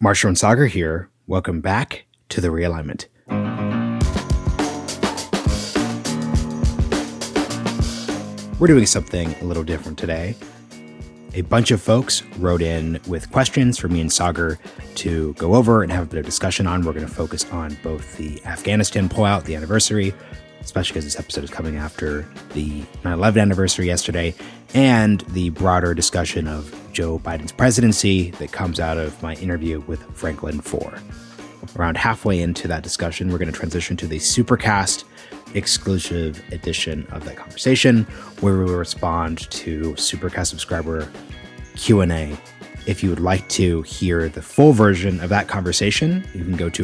Marshall and Sagar here. Welcome back to The Realignment. We're doing something a little different today. A bunch of folks wrote in with questions for me and Sagar to go over and have a bit of discussion on. We're going to focus on both the Afghanistan pullout, the anniversary, especially because this episode is coming after the 9/11 anniversary yesterday, and the broader discussion of Joe Biden's presidency that comes out of my interview with Franklin Foer. Around halfway into that discussion, we're going to transition to the Supercast exclusive edition of that conversation, where we will respond to Supercast subscriber Q&A. If you would like to hear the full version of that conversation, you can go to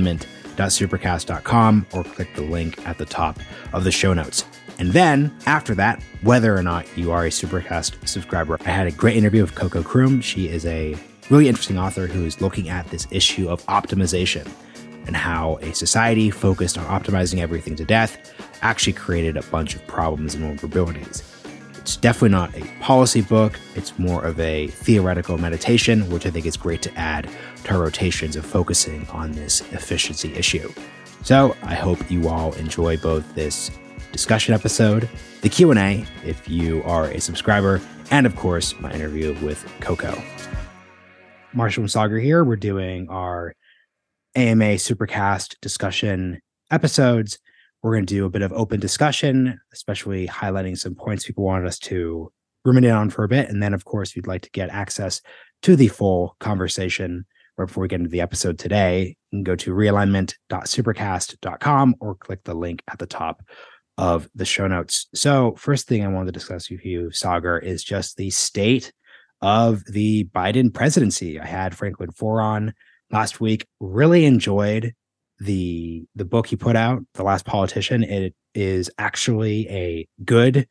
realignment.supercast.com or click the link at the top of the show notes. And then, after that, whether or not you are a Supercast subscriber, I had a great interview with Coco Crum. She is a really interesting author who is looking at this issue of optimization and how a society focused on optimizing everything to death actually created a bunch of problems and vulnerabilities. It's definitely not a policy book. It's more of a theoretical meditation, which I think is great to add to our rotations of focusing on this efficiency issue. So I hope you all enjoy both this discussion episode, the Q&A, if you are a subscriber, and of course, my interview with Coco. Marshall and Sagar here. We're doing our AMA Supercast discussion episodes. We're going to do a bit of open discussion, especially highlighting some points people wanted us to ruminate on for a bit. And then, of course, if you'd like to get access to the full conversation right before we get into the episode today, you can go to realignment.supercast.com or click the link at the top of the show notes. So first thing I wanted to discuss with you, Sagar, is just the state of the Biden presidency. I had Franklin Foer on last week. Really enjoyed the book he put out, The Last Politician. It is actually a good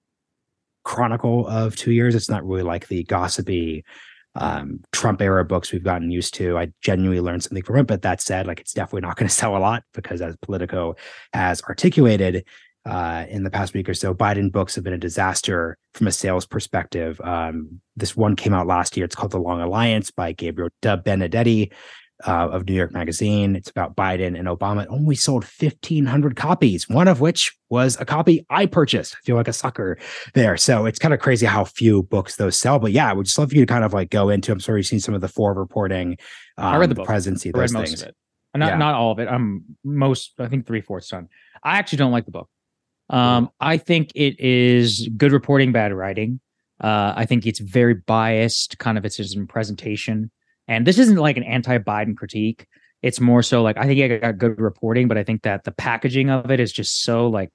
chronicle of 2 years. It's not really like the gossipy Trump era books we've gotten used to. I genuinely learned something from it, but that said, like, it's definitely not going to sell a lot because, as Politico has articulated in the past week or so, Biden books have been a disaster from a sales perspective. This one came out last year. It's called The Long Alliance by Gabriel Benedetti of New York Magazine. It's about Biden and Obama. It only sold 1,500 copies, one of which was a copy I purchased. I feel like a sucker there. So it's kind of crazy how few books those sell. But yeah, I would just love for you to kind of like go into, I'm sure you've seen some of the Foer reporting, I read the book. presidency, I read those most things. of it. Not all of it. I think 3/4 done. I actually don't like the book. I think it is good reporting, bad writing. I think it's very biased, kind of it's in presentation. And this isn't like an anti-Biden critique. It's more so like, I think I got good reporting, but I think that the packaging of it is just so like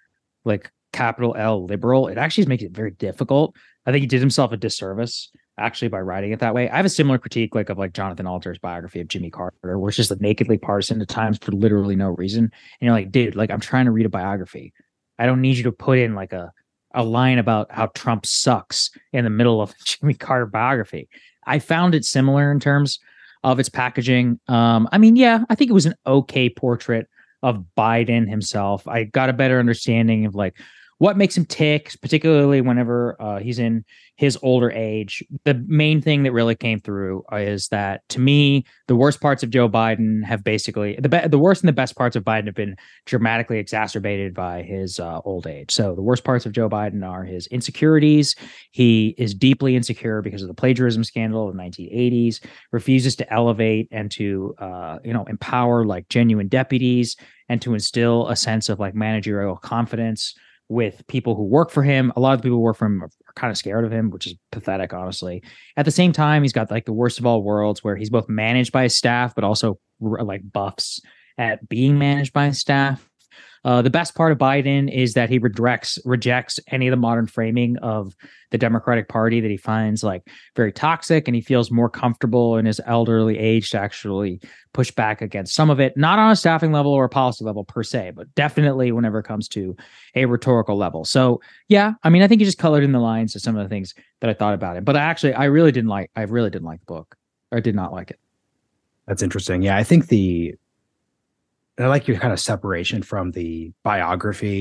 capital L liberal. It actually makes it very difficult. I think he did himself a disservice actually by writing it that way. I have a similar critique of Jonathan Alter's biography of Jimmy Carter, where it's just like nakedly partisan at times for literally no reason. And you're like, dude, like, I'm trying to read a biography. I don't need you to put in like a line about how Trump sucks in the middle of Jimmy Carter biography. I found it similar in terms of its packaging. I think it was an okay portrait of Biden himself. I got a better understanding of like what makes him tick, particularly whenever he's in his older age. The main thing that really came through is that, to me, the worst parts of Joe Biden have basically the worst and the best parts of Biden have been dramatically exacerbated by his old age. So the worst parts of Joe Biden are his insecurities. He is deeply insecure because of the plagiarism scandal of the 1980s, refuses to elevate and to empower like genuine deputies and to instill a sense of like managerial confidence with people who work for him. A lot of the people who work for him are kind of scared of him, which is pathetic, honestly. At the same time, he's got like the worst of all worlds, where he's both managed by his staff, but also like buffs at being managed by his staff. The best part of Biden is that he rejects any of the modern framing of the Democratic Party that he finds like very toxic, and he feels more comfortable in his elderly age to actually push back against some of it, not on a staffing level or a policy level per se, but definitely whenever it comes to a rhetorical level. So yeah, I mean, I think he just colored in the lines to some of the things that I thought about it. But I really didn't like the book, or I did not like it. That's interesting. Yeah, I think I like your kind of separation from the biography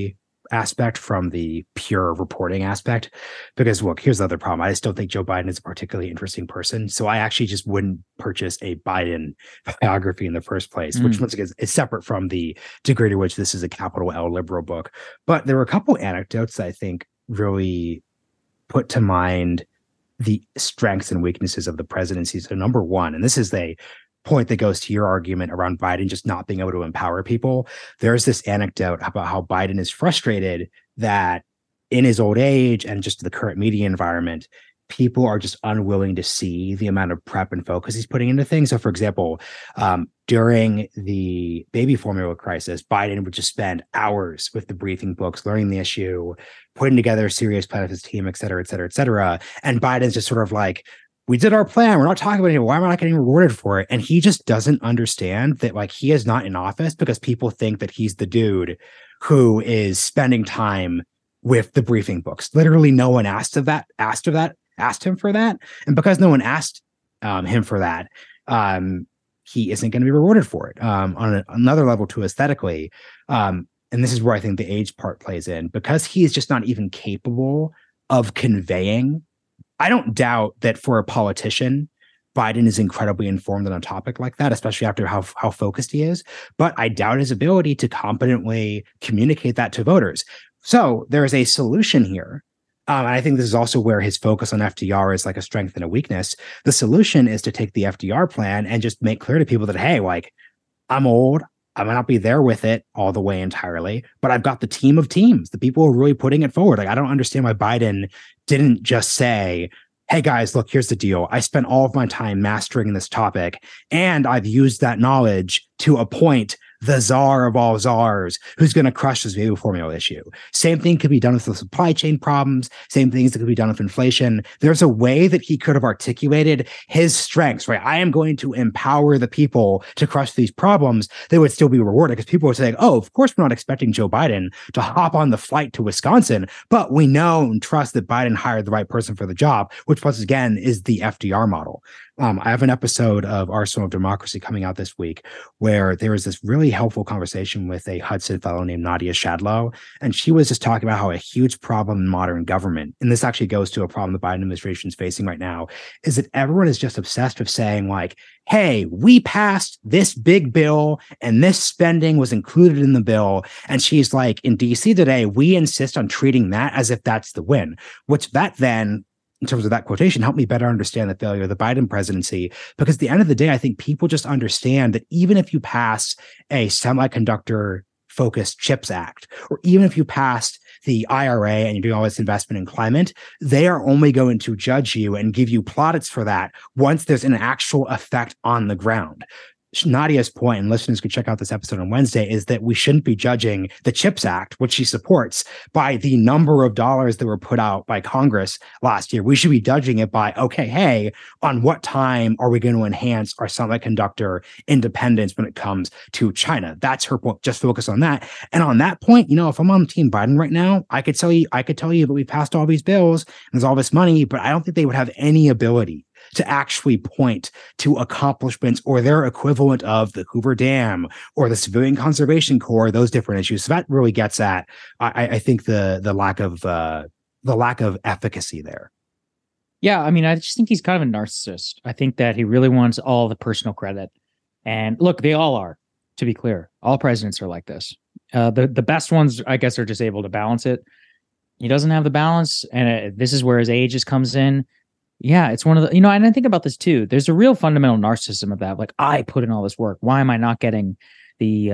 aspect from the pure reporting aspect. Because look, here's the other problem. I just don't think Joe Biden is a particularly interesting person. So I actually just wouldn't purchase a Biden biography in the first place, which once again is separate from the degree to which this is a capital L liberal book. But there were a couple anecdotes that I think really put to mind the strengths and weaknesses of the presidency. So number one, and this is a point that goes to your argument around Biden just not being able to empower people. There's this anecdote about how Biden is frustrated that in his old age and just the current media environment, people are just unwilling to see the amount of prep and focus he's putting into things. So, for example, during the baby formula crisis, Biden would just spend hours with the briefing books, learning the issue, putting together a serious plan with his team, et cetera, et cetera, et cetera. And Biden's just sort of like, we did our plan. We're not talking about it. Why am I not getting rewarded for it? And he just doesn't understand that, like, he is not in office because people think that he's the dude who is spending time with the briefing books. Literally, no one asked him for that. And because no one asked him for that, he isn't going to be rewarded for it. On another level, too, aesthetically, and this is where I think the age part plays in, because he is just not even capable of conveying. I don't doubt that for a politician, Biden is incredibly informed on a topic like that, especially after how focused he is. But I doubt his ability to competently communicate that to voters. So there is a solution here. And I think this is also where his focus on FDR is like a strength and a weakness. The solution is to take the FDR plan and just make clear to people that, hey, like, I'm old. I might not be there with it all the way entirely, but I've got the team of teams, the people who are really putting it forward. Like, I don't understand why Biden didn't just say, hey guys, look, here's the deal. I spent all of my time mastering this topic, and I've used that knowledge to appoint the czar of all czars who's going to crush this baby formula issue. Same thing could be done with the supply chain problems. Same things that could be done with inflation. There's a way that he could have articulated his strengths, right? I am going to empower the people to crush these problems. They would still be rewarded because people would say, oh, of course, we're not expecting Joe Biden to hop on the flight to Wisconsin, but we know and trust that Biden hired the right person for the job, which once again is the FDR model. I have an episode of Arsenal of Democracy coming out this week where there was this really helpful conversation with a Hudson fellow named Nadia Shadlow. And she was just talking about how a huge problem in modern government, and this actually goes to a problem the Biden administration is facing right now, is that everyone is just obsessed with saying, like, hey, we passed this big bill and this spending was included in the bill. And she's like, in DC today, we insist on treating that as if that's the win, which that then, in terms of that quotation, helped me better understand the failure of the Biden presidency. Because at the end of the day, I think people just understand that even if you pass a semiconductor focused CHIPS Act, or even if you passed the IRA and you're doing all this investment in climate, they are only going to judge you and give you plaudits for that once there's an actual effect on the ground. Nadia's point, and listeners could check out this episode on Wednesday, is that we shouldn't be judging the CHIPS Act, which she supports, by the number of dollars that were put out by Congress last year. We should be judging it by, okay, hey, on what time are we going to enhance our semiconductor independence when it comes to China? That's her point. Just focus on that. And on that point, if I'm on Team Biden right now, I could tell you that we passed all these bills and there's all this money, but I don't think they would have any ability to actually point to accomplishments or their equivalent of the Hoover Dam or the Civilian Conservation Corps, those different issues. So that really gets at, I think, the lack of efficacy there. Yeah, I mean, I just think he's kind of a narcissist. I think that he really wants all the personal credit. And look, they all are, to be clear. All presidents are like this. The best ones, I guess, are just able to balance it. He doesn't have the balance, and this is where his age just comes in. Yeah, it's one of the, and I think about this too. There's a real fundamental narcissism of that. Like, I put in all this work. Why am I not getting the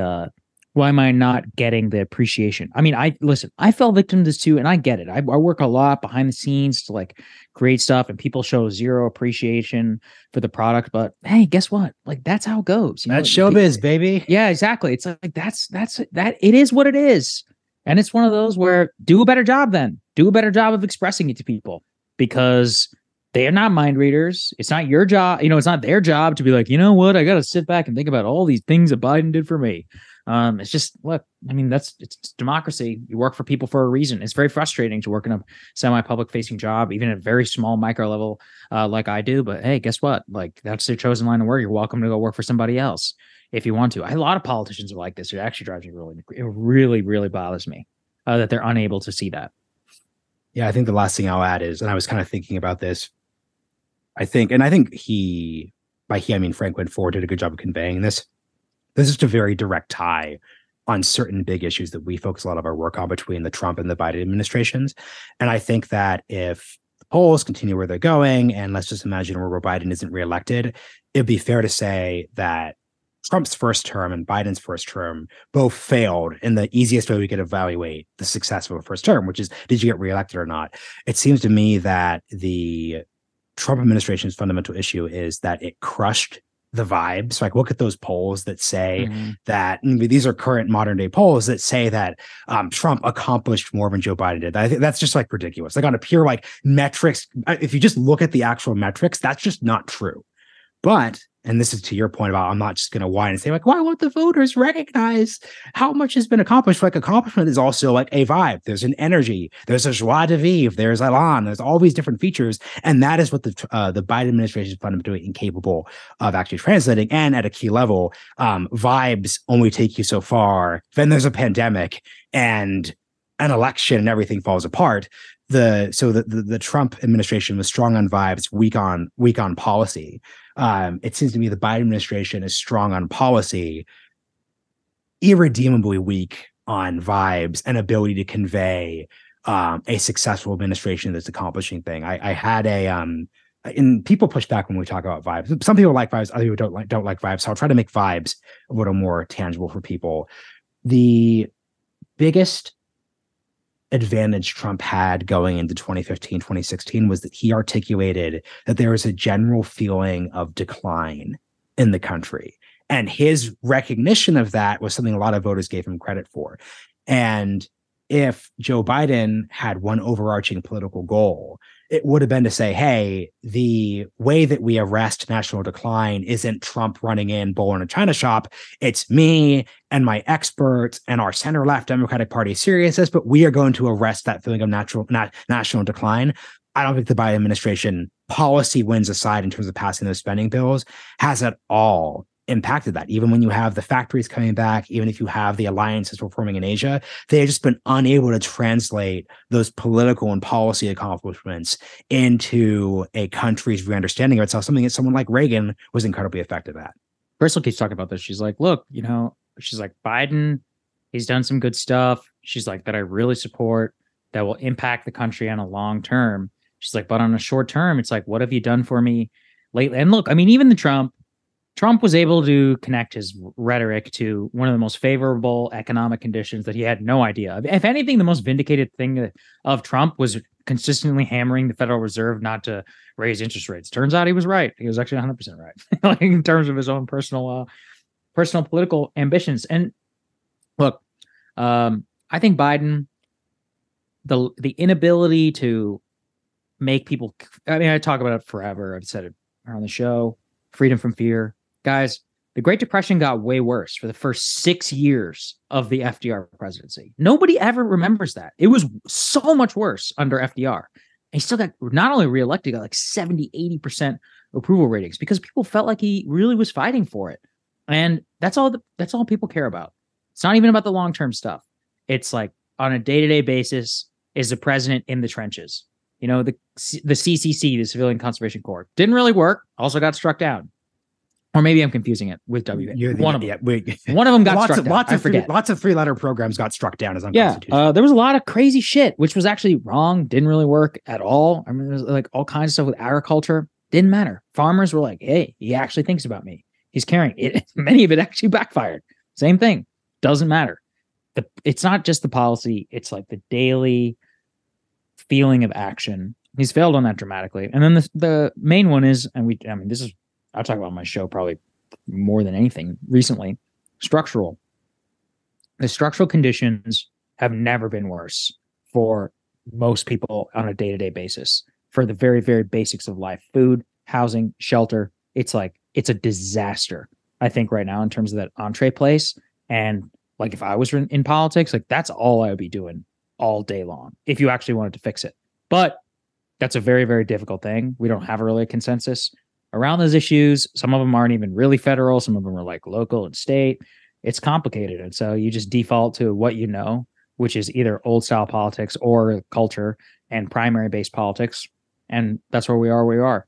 appreciation? I mean, I fell victim to this too, and I get it. I work a lot behind the scenes to like create stuff, and people show zero appreciation for the product. But hey, guess what? Like, that's how it goes. That's showbiz, baby. Yeah, exactly. It's like that's that. It is what it is, and it's one of those where do a better job. Then do a better job of expressing it to people, because they are not mind readers. It's not your job. It's not their job to be like, you know what? I got to sit back and think about all these things that Biden did for me. It's just, look, I mean, it's democracy. You work for people for a reason. It's very frustrating to work in a semi-public facing job, even at a very small micro level like I do. But hey, guess what? Like, that's their chosen line of work. You're welcome to go work for somebody else if you want to. A lot of politicians are like this. It actually drives me it really, really bothers me. that they're unable to see that. Yeah, I think the last thing I'll add is, and I was kind of thinking about this, I think by he, I mean Franklin Ford did a good job of conveying this. This is a very direct tie on certain big issues that we focus a lot of our work on between the Trump and the Biden administrations. And I think that if the polls continue where they're going, and let's just imagine where Biden isn't reelected, it'd be fair to say that Trump's first term and Biden's first term both failed in the easiest way we could evaluate the success of a first term, which is, did you get reelected or not? It seems to me that the Trump administration's fundamental issue is that it crushed the vibes. Like, look at those polls that say that these are current modern day polls that say that Trump accomplished more than Joe Biden did. I think that's just like ridiculous. Like on a pure like metrics, if you just look at the actual metrics, that's just not true. But, and this is to your point about, I'm not just going to whine and say like, why won't the voters recognize how much has been accomplished? Like accomplishment is also like a vibe. There's an energy. There's a joie de vivre. There's elan. There's all these different features. And that is what the Biden administration is fundamentally incapable of actually translating. And at a key level, vibes only take you so far. Then there's a pandemic and an election and everything falls apart. The Trump administration was strong on vibes, weak on policy. It seems to me the Biden administration is strong on policy, irredeemably weak on vibes and ability to convey a successful administration that's accomplishing thing. I had and people push back when we talk about vibes. Some people like vibes, other people don't like vibes. So I'll try to make vibes a little more tangible for people. The biggest advantage Trump had going into 2015, 2016 was that he articulated that there was a general feeling of decline in the country. And his recognition of that was something a lot of voters gave him credit for. And if Joe Biden had one overarching political goal, it would have been to say, hey, the way that we arrest national decline isn't Trump running in, bull in a china shop. It's me and my experts and our center-left Democratic Party seriousness, but we are going to arrest that feeling of national decline. I don't think the Biden administration, policy wins aside in terms of passing those spending bills, has at all impacted that. Even when you have the factories coming back, even if you have the alliances we're forming in Asia, they have just been unable to translate those political and policy accomplishments into a country's re-understanding of itself, something that someone like Reagan was incredibly effective at. Crystal keeps talking about this. She's like, look, she's like, Biden, he's done some good stuff. She's like, that I really support, that will impact the country on a long term. She's like, but on a short term, it's like, what have you done for me lately? And look, I mean, even Trump was able to connect his rhetoric to one of the most favorable economic conditions that he had no idea of. If anything, the most vindicated thing of Trump was consistently hammering the Federal Reserve not to raise interest rates. Turns out he was right. He was actually 100% right, like in terms of his own personal political ambitions. And look, I think Biden, the inability to make people, I mean, I talk about it forever. I've said it on the show, freedom from fear. Guys, the Great Depression got way worse for the first 6 years of the FDR presidency. Nobody ever remembers that. It was so much worse under FDR. And he still got not only reelected, got like 70, 80% approval ratings because people felt like he really was fighting for it. And that's all people care about. It's not even about the long-term stuff. It's like on a day-to-day basis, is the president in the trenches? The CCC, the Civilian Conservation Corps, didn't really work. Also got struck down. Or maybe I'm confusing it with WA. One of them got struck down. I forget. Lots of three-letter programs got struck down as unconstitutional. There was a lot of crazy shit, which was actually wrong. Didn't really work at all. I mean, there's like all kinds of stuff with agriculture. Didn't matter. Farmers were like, hey, he actually thinks about me. He's caring. Many of it actually backfired. Same thing. Doesn't matter. It's not just the policy. It's like the daily feeling of action. He's failed on that dramatically. And then the main one is, this is, I'll talk about my show probably more than anything recently, structural. The structural conditions have never been worse for most people on a day-to-day basis for the very, very basics of life, food, housing, shelter. It's a disaster, I think, right now in terms of that entree place. And like if I was in politics, like that's all I would be doing all day long if you actually wanted to fix it. But that's a very, very difficult thing. We don't have a really consensus around those issues. Some of them aren't even really federal. Some of them are like local and state. It's complicated. And so you just default to what you know. which is either old style politics or culture and primary based politics. And that's where we are.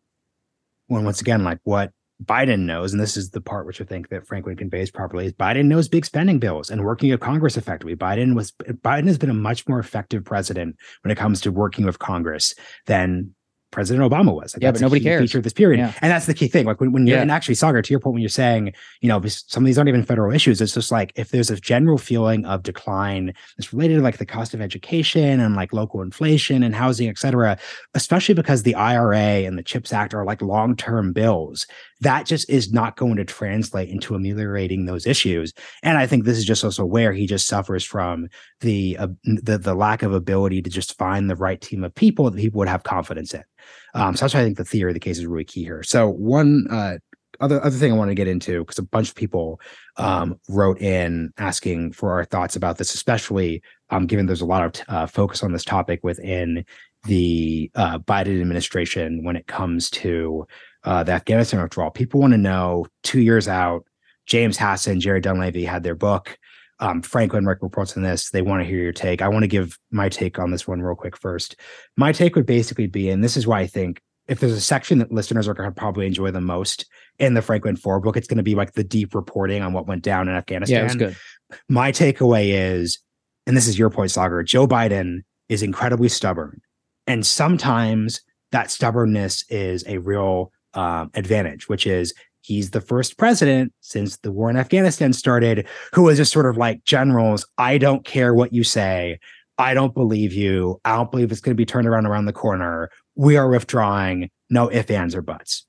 Well, once again, like what Biden knows, and this is the part which I think that Franklin conveys properly, is Biden knows big spending bills and working with Congress effectively. Biden has been a much more effective president when it comes to working with Congress than President Obama was. Like, yeah, but nobody cares. Feature of this period, yeah. And that's the key thing. Like when you're, and actually, Sagar, to your point, when you're saying, some of these aren't even federal issues. It's just like if there's a general feeling of decline that's related to like the cost of education and like local inflation and housing, et cetera, especially because the IRA and the CHIPS Act are like long-term bills, that just is not going to translate into ameliorating those issues. And I think this is just also where he just suffers from the lack of ability to just find the right team of people that people would have confidence in. So that's why I think the theory of the case is really key here. So one other thing I want to get into, because a bunch of people wrote in asking for our thoughts about this, especially given there's a lot of focus on this topic within the Biden administration when it comes to the Afghanistan withdrawal. People want to know 2 years out, James Hassan, Jerry Dunleavy had their book. Franklin reports on this. They want to hear your take. I want to give my take on this one real quick first. My take would basically be, and this is why I think if there's a section that listeners are going to probably enjoy the most in the Franklin 4 book, it's going to be like the deep reporting on what went down in Afghanistan. Yeah, it's good. My takeaway is, and this is your point, Sagar, Joe Biden is incredibly stubborn. And sometimes that stubbornness is a real advantage, which is he's the first president since the war in Afghanistan started who was just sort of like, generals, I don't care what you say. I don't believe you. I don't believe it's going to be turned around the corner. We are withdrawing. No ifs, ands, or buts.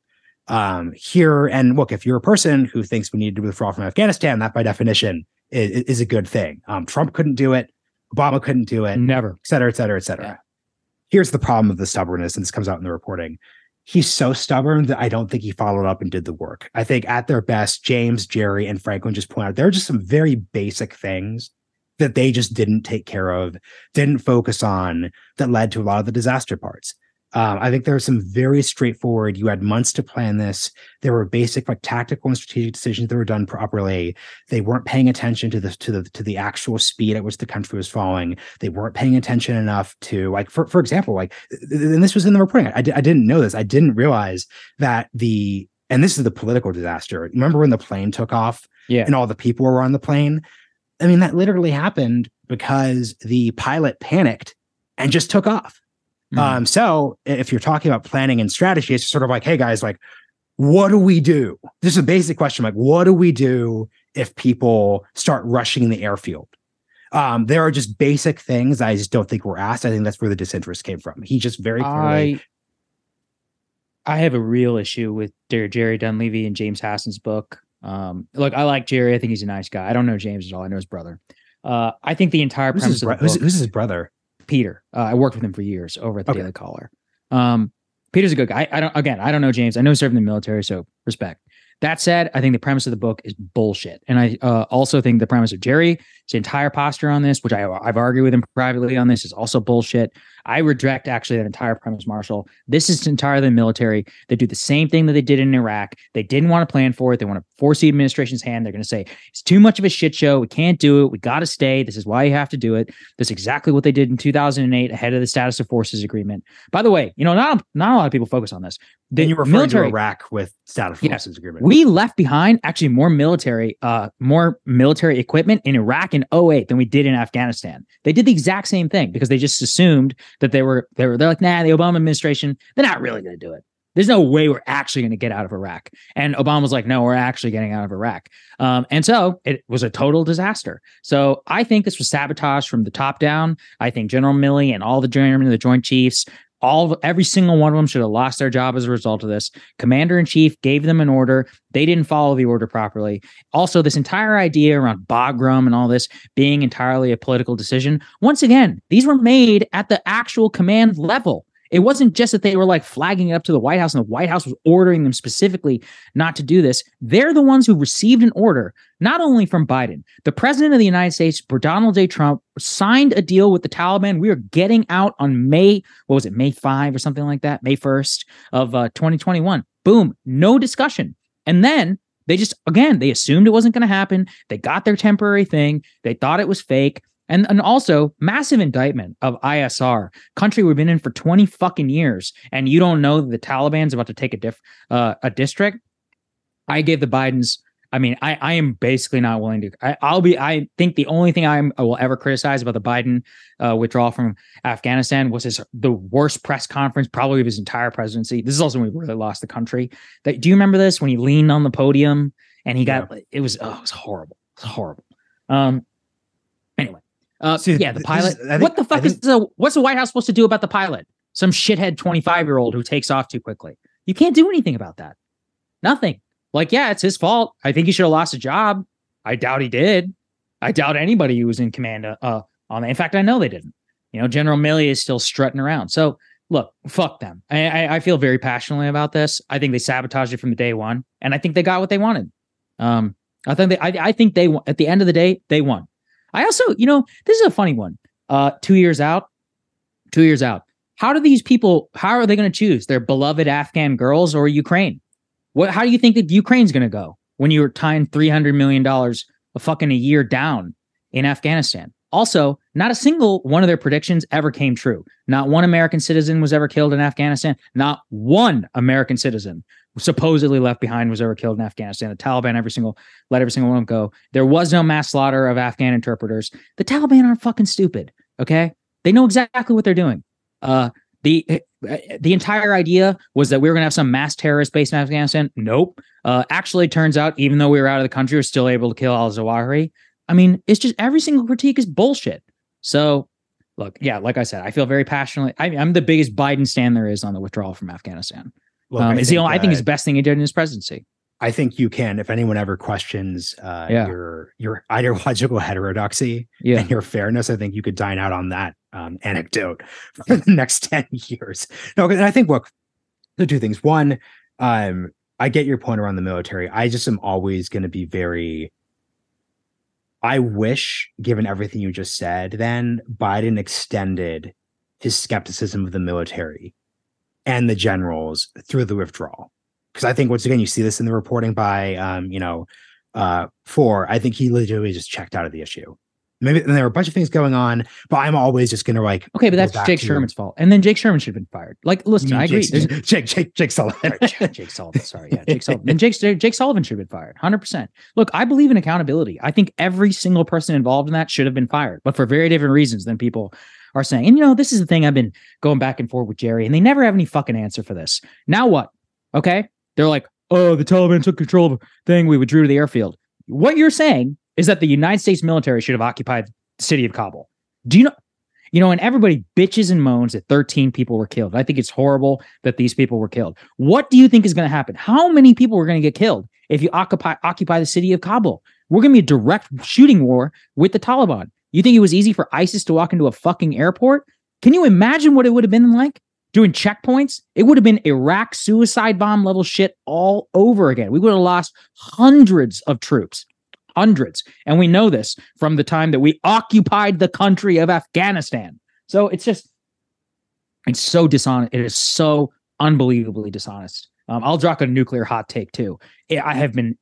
Here, and look, if you're a person who thinks we need to withdraw from Afghanistan, that by definition is a good thing. Trump couldn't do it. Obama couldn't do it. Never. Et cetera, et cetera, et cetera. Yeah. Here's the problem of the stubbornness, and this comes out in the reporting. He's so stubborn that I don't think he followed up and did the work. I think at their best, James, Jerry, and Franklin just point out there are just some very basic things that they just didn't take care of, didn't focus on, that led to a lot of the disaster parts. I think there are some very straightforward, you had months to plan this. There were basic like tactical and strategic decisions that were done properly. They weren't paying attention to the actual speed at which the country was falling. They weren't paying attention enough to, like, for example, like, and this was in the reporting. I didn't know this. I didn't realize that and this is the political disaster. Remember when the plane took off and all the people were on the plane? I mean, that literally happened because the pilot panicked and just took off. So if you're talking about planning and strategy, it's sort of like, hey guys, like, what do we do? This is a basic question. Like, what do we do if people start rushing the airfield? There are just basic things I just don't think were asked. I think that's where the disinterest came from. He just very clearly. I have a real issue with Jerry Dunleavy and James Hassan's book. Look, I like Jerry. I think he's a nice guy. I don't know James at all. I know his brother. I think the entire premise of the book, who's his brother? Peter. I worked with him for years over at the Daily Caller. Peter's a good guy. I don't know James. I know he served in the military, so respect. That said, I think the premise of the book is bullshit. And I also think the premise of Jerry's entire posture on this, which I've argued with him privately on this, is also bullshit. I reject actually that entire premise, Marshall. This is entirely the military. They do the same thing that they did in Iraq. They didn't want to plan for it. They want to force the administration's hand. They're going to say, it's too much of a shit show. We can't do it. We got to stay. This is why you have to do it. That's exactly what they did in 2008 ahead of the Status of Forces Agreement. By the way, not a lot of people focus on this. Then you refer to Iraq with Status of Forces Agreement. We left behind actually more military equipment in Iraq in 2008 than we did in Afghanistan. They did the exact same thing because they just assumed that they're like, nah, the Obama administration, they're not really going to do it. There's no way we're actually going to get out of Iraq. And Obama was like, no, we're actually getting out of Iraq. And so it was a total disaster. So I think this was sabotage from the top down. I think General Milley and all the Joint Chiefs, every single one of them should have lost their job as a result of this. Commander-in-Chief gave them an order. They didn't follow the order properly. Also, this entire idea around Bagram and all this being entirely a political decision. Once again, these were made at the actual command level. It wasn't just that they were like flagging it up to the White House and the White House was ordering them specifically not to do this. They're the ones who received an order, not only from Biden. The president of the United States, Donald J. Trump, signed a deal with the Taliban. We are getting out on May 5 or something like that, May 1st of 2021. Boom, no discussion. And then they assumed it wasn't going to happen. They got their temporary thing. They thought it was fake. And also massive indictment of ISR, country we've been in for 20 fucking years, and you don't know that the Taliban's about to take a district. I gave the Bidens. I mean, I am basically not willing to. I think the only thing I will ever criticize about the Biden withdrawal from Afghanistan was the worst press conference probably of his entire presidency. This is also when we really lost the country. Do you remember this when he leaned on the podium and he got? It was horrible. It was horrible. Anyway, the pilot. What the fuck what's the White House supposed to do about the pilot? Some shithead 25-year-old who takes off too quickly. You can't do anything about that. Nothing. Like, yeah, it's his fault. I think he should have lost a job. I doubt he did. I doubt anybody who was in command on that. In fact, I know they didn't. General Milley is still strutting around. So, look, fuck them. I feel very passionately about this. I think they sabotaged it from the day one, and I think they got what they wanted. I think they at the end of the day, they won. I also, this is a funny one. 2 years out. How are they going to choose their beloved Afghan girls or Ukraine? How do you think that Ukraine's going to go when you're tying $300 million a year down in Afghanistan? Also, not a single one of their predictions ever came true. Not one American citizen was ever killed in Afghanistan. Not one American citizen supposedly left behind was ever killed in Afghanistan. The Taliban let every single one go. There was no mass slaughter of Afghan interpreters. The Taliban aren't fucking stupid, okay? They know exactly what they're doing. The entire idea was that we were going to have some mass terrorist base in Afghanistan. Nope. Actually, it turns out, even though we were out of the country, we're still able to kill al-Zawahiri. I mean, it's just every single critique is bullshit. So, look, yeah, like I said, I feel very passionately. I'm the biggest Biden stan there is on the withdrawal from Afghanistan. Look, I think it's the best thing he did in his presidency. I think you can, if anyone ever questions your ideological heterodoxy and your fairness, I think you could dine out on that anecdote for the next 10 years. No, and I think, look, the two things. One, I get your point around the military. I just am always going to be I wish, given everything you just said, then Biden extended his skepticism of the military and the generals through the withdrawal. Because I think, once again, you see this in the reporting by, Four. I think he literally just checked out of the issue. Maybe and there were a bunch of things going on, but I'm always just going to okay, but that's Jake Sherman's fault. And then Jake Sherman should have been fired. Like, listen, I agree. Jake Sullivan. Jake Sullivan. Sorry. Yeah, Jake Sullivan. Then Jake Sullivan should have been fired. 100%. Look, I believe in accountability. I think every single person involved in that should have been fired, but for very different reasons than people are saying. And, this is the thing I've been going back and forth with Jerry, and they never have any fucking answer for this. Now what? Okay. They're like, oh, the Taliban took control of the thing. We withdrew to the airfield. What you're saying is that the United States military should have occupied the city of Kabul. Do you know, and everybody bitches and moans that 13 people were killed. I think it's horrible that these people were killed. What do you think is going to happen? How many people are going to get killed if you occupy the city of Kabul? We're going to be a direct shooting war with the Taliban. You think it was easy for ISIS to walk into a fucking airport? Can you imagine what it would have been like? Doing checkpoints? It would have been Iraq suicide bomb level shit all over again. We would have lost hundreds of troops. Hundreds. And we know this from the time that we occupied the country of Afghanistan. So it's so dishonest. It is so unbelievably dishonest. I'll drop a nuclear hot take too. I have been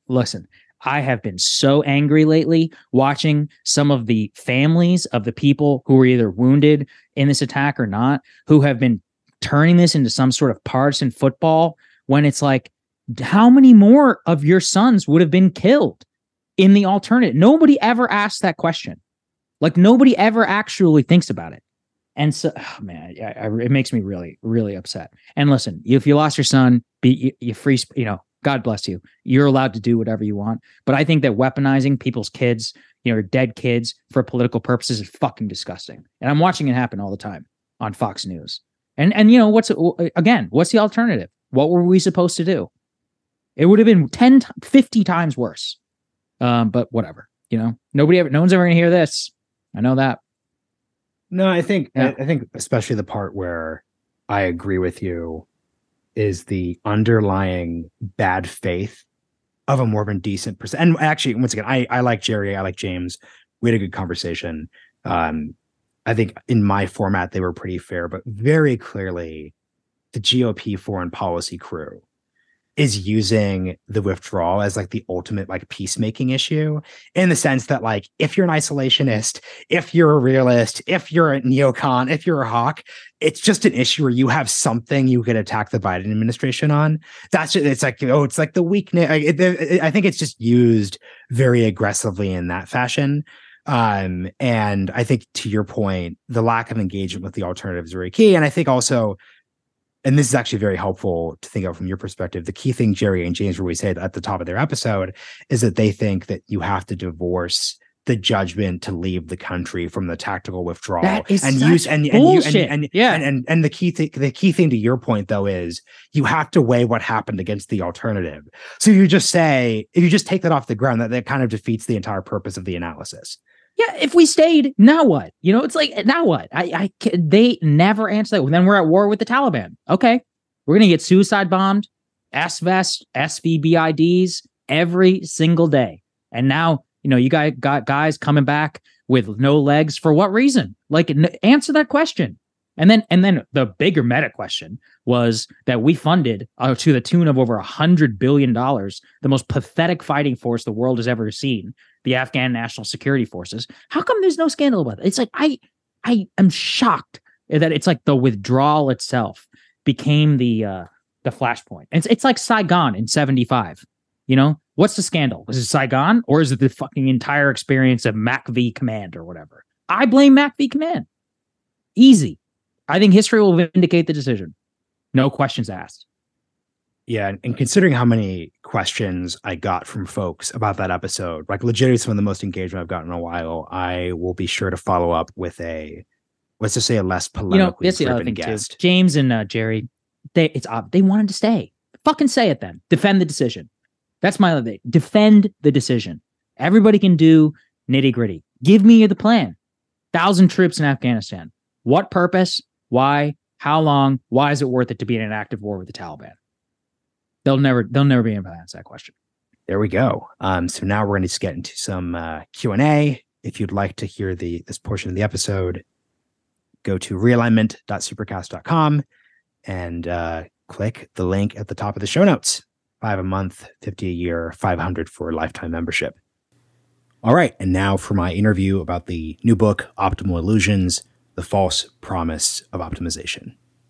so angry lately watching some of the families of the people who were either wounded in this attack or not, who have been turning this into some sort of partisan football, when it's like, how many more of your sons would have been killed in the alternative? Nobody ever asks that question. Like, nobody ever actually thinks about it. And so, it makes me really, really upset. And listen, if you lost your son, you free, God bless you. You're allowed to do whatever you want. But I think that weaponizing people's kids, dead kids for political purposes is fucking disgusting. And I'm watching it happen all the time on Fox News. And what's the alternative? What were we supposed to do? It would have been 50 times worse. But whatever, no one's ever gonna hear this. I know that. No, I think especially the part where I agree with you is the underlying bad faith of a more than decent person. And actually, once again, I like Jerry, I like James. We had a good conversation. I think in my format they were pretty fair, but very clearly the GOP foreign policy crew is using the withdrawal as like the ultimate like peacemaking issue, in the sense that like if you're an isolationist, if you're a realist, if you're a neocon, if you're a hawk, it's just an issue where you have something you could attack the Biden administration on. That's just, it's like, oh, it's like the weakness. I think it's just used very aggressively in that fashion. And I think, to your point, the lack of engagement with the alternative is very key. And I think also, and this is actually very helpful to think of from your perspective, the key thing Jerry and James really said at the top of their episode is that they think that you have to divorce the judgment to leave the country from the tactical withdrawal. That is and such use and bullshit. and the key thing to your point though is you have to weigh what happened against the alternative. So if you just take that off the ground, that kind of defeats the entire purpose of the analysis. Yeah, if we stayed, now what? It's like, now what? They never answer that. Then we're at war with the Taliban. Okay, we're gonna get suicide bombed, SVEST, SVBIDs every single day. And now, you got guys coming back with no legs for what reason? Like, answer that question. And then the bigger meta question was that we funded to the tune of over $100 billion, the most pathetic fighting force the world has ever seen, the Afghan National Security Forces. How come there's no scandal about it? It's like, I am shocked that it's like the withdrawal itself became the flashpoint. It's like Saigon in 1975. What's the scandal? Is it Saigon, or is it the fucking entire experience of MACV Command or whatever? I blame MACV Command. Easy. I think history will vindicate the decision. No questions asked. Yeah, and considering how many questions I got from folks about that episode, like legitimately some of the most engagement I've gotten in a while, I will be sure to follow up with a less polemically driven guest. Too. James and Jerry, they wanted to stay. Fucking say it then. Defend the decision. That's my other thing. Defend the decision. Everybody can do nitty gritty. Give me the plan. 1,000 troops in Afghanistan. What purpose? Why? How long? Why is it worth it to be in an active war with the Taliban? They'll never be able to answer that question. There we go. So now we're going to get into some Q&A. If you'd like to hear this portion of the episode, go to realignment.supercast.com and click the link at the top of the show notes. $5 a month, $50 a year, $500 for a lifetime membership. All right, and now for my interview about the new book, Optimal Illusions: The False Promise of Optimization.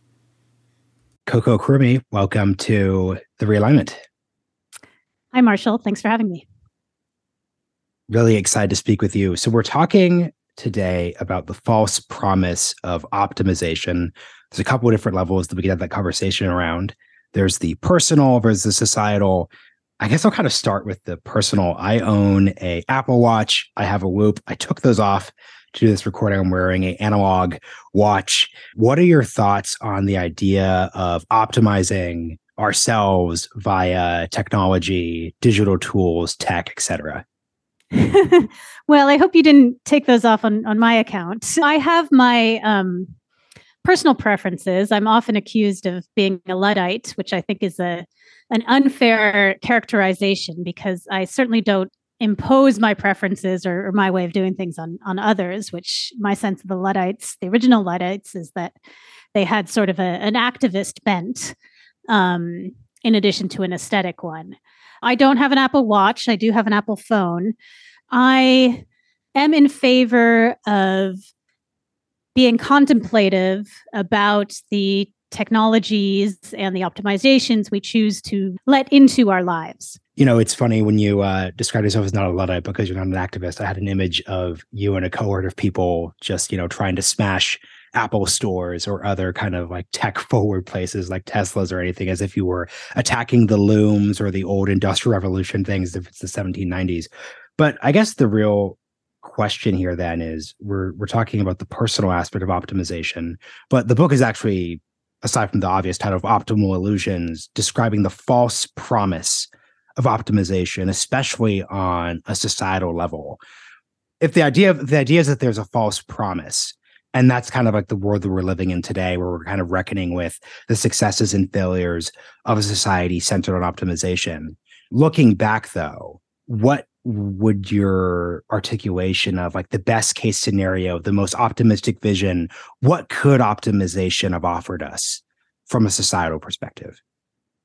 Coco Kurumi, welcome to The Realignment. Hi, Marshall. Thanks for having me. Really excited to speak with you. So we're talking today about the false promise of optimization. There's a couple of different levels that we can have that conversation around. There's the personal versus the societal. I guess I'll kind of start with the personal. I own a Apple Watch. I have a Whoop. I took those off to do this recording. I'm wearing an analog watch. What are your thoughts on the idea of optimizing ourselves via technology, digital tools, tech, etc.? Well, I hope you didn't take those off on my account. I have my personal preferences. I'm often accused of being a Luddite, which I think is an unfair characterization, because I certainly don't impose my preferences or my way of doing things on others, which my sense of the Luddites, the original Luddites, is that they had sort of an activist bent in addition to an aesthetic one. I don't have an Apple Watch. I do have an Apple phone. I am in favor of being contemplative about the technologies and the optimizations we choose to let into our lives. It's funny when you describe yourself as not a Luddite because you're not an activist. I had an image of you and a cohort of people just, trying to smash Apple stores or other kind of like tech forward places like Teslas or anything, as if you were attacking the looms or the old industrial revolution things if it's the 1790s. But I guess the real question here then is we're talking about the personal aspect of optimization, but the book is actually, aside from the obvious title of Optimal Illusions, describing the false promise of optimization, especially on a societal level. If the idea is that there's a false promise, and that's kind of like the world that we're living in today, where we're kind of reckoning with the successes and failures of a society centered on optimization. Looking back though, what would your articulation of like the best case scenario, the most optimistic vision, what could optimization have offered us from a societal perspective?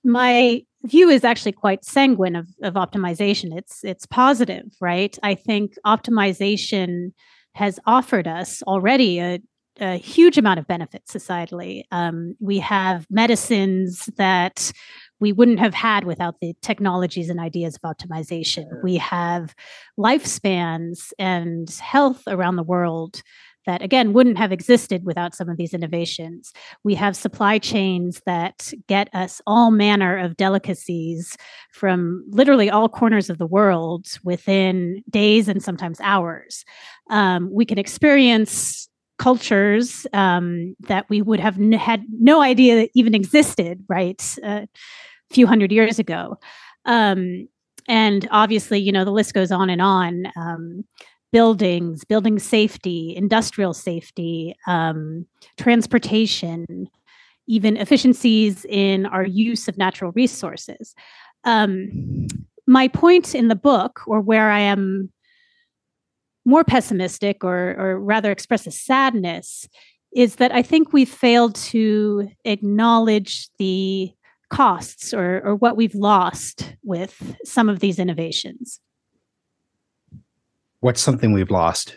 my view is actually quite sanguine of optimization. It's positive, right? I think optimization has offered us already a huge amount of benefits societally. We have medicines that we wouldn't have had without the technologies and ideas of optimization. We have lifespans and health around the world that, again, wouldn't have existed without some of these innovations. We have supply chains that get us all manner of delicacies from literally all corners of the world within days and sometimes hours. We can experience cultures that we would have had no idea that even existed, right? A few hundred years ago. And obviously, the list goes on and on. Buildings, building safety, industrial safety, transportation, even efficiencies in our use of natural resources. My point in the book, or where I am more pessimistic, or rather express a sadness, is that I think we've failed to acknowledge the costs or what we've lost with some of these innovations. What's something we've lost?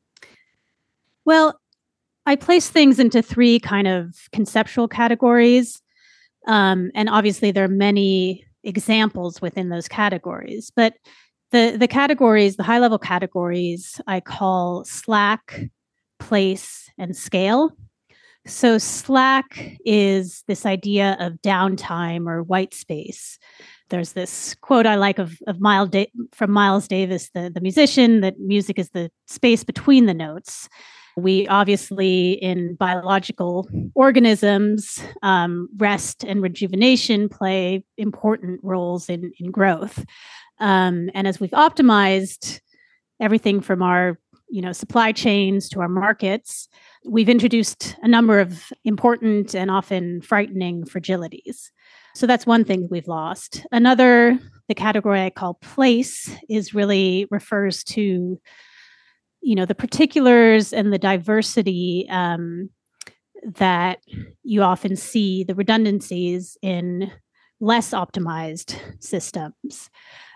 Well, I place things into three kind of conceptual categories. And obviously there are many examples within those categories, but the categories, the high level categories, I call slack, place, and scale. So slack is this idea of downtime or white space. There's this quote I like from Miles Davis, the musician, that music is the space between the notes. We obviously, in biological organisms, rest and rejuvenation play important roles in growth. And as we've optimized everything from our supply chains to our markets, we've introduced a number of important and often frightening fragilities. So that's one thing we've lost. Another, the category I call place, refers to, the particulars and the diversity that you often see, the redundancies in less optimized systems.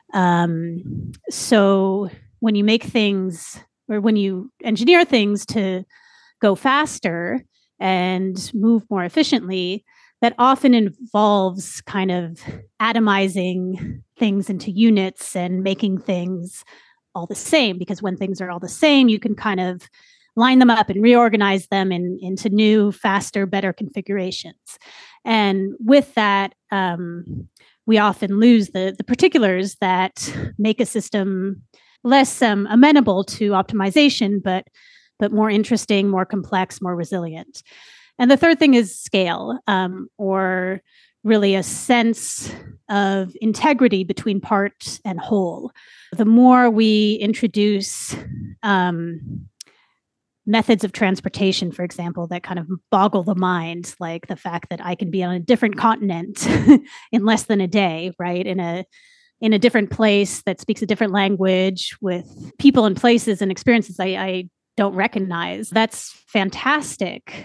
So when you make things, or when you engineer things to go faster and move more efficiently, that often involves kind of atomizing things into units and making things all the same, because when things are all the same, you can kind of line them up and reorganize them into new, faster, better configurations. And with that, we often lose the particulars that make a system less amenable to optimization, but more interesting, more complex, more resilient. And the third thing is scale, or really a sense of integrity between part and whole. The more we introduce methods of transportation, for example, that kind of boggle the mind, like the fact that I can be on a different continent in less than a day, right? In a different place that speaks a different language with people and places and experiences I don't recognize. That's fantastic.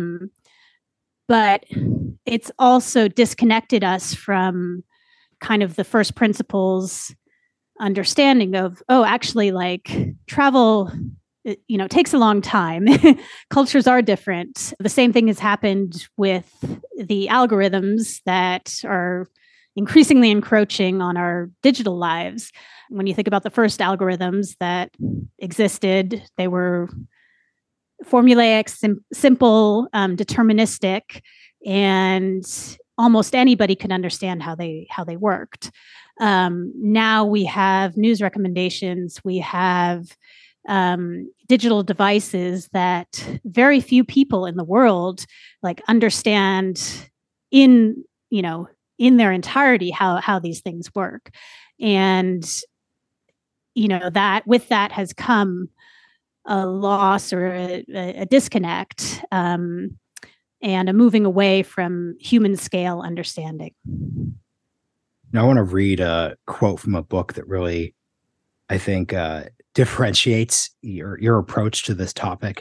But it's also disconnected us from kind of the first principles understanding of, actually, like, travel, takes a long time. Cultures are different. The same thing has happened with the algorithms that are increasingly encroaching on our digital lives. When you think about the first algorithms that existed, they were formulaic, simple, deterministic, and almost anybody could understand how they worked. Now we have news recommendations. We have digital devices that very few people in the world understand in their entirety how these things work. And that with that has come a loss or a disconnect, and a moving away from human scale understanding. Now, I want to read a quote from a book that really, I think, differentiates your approach to this topic.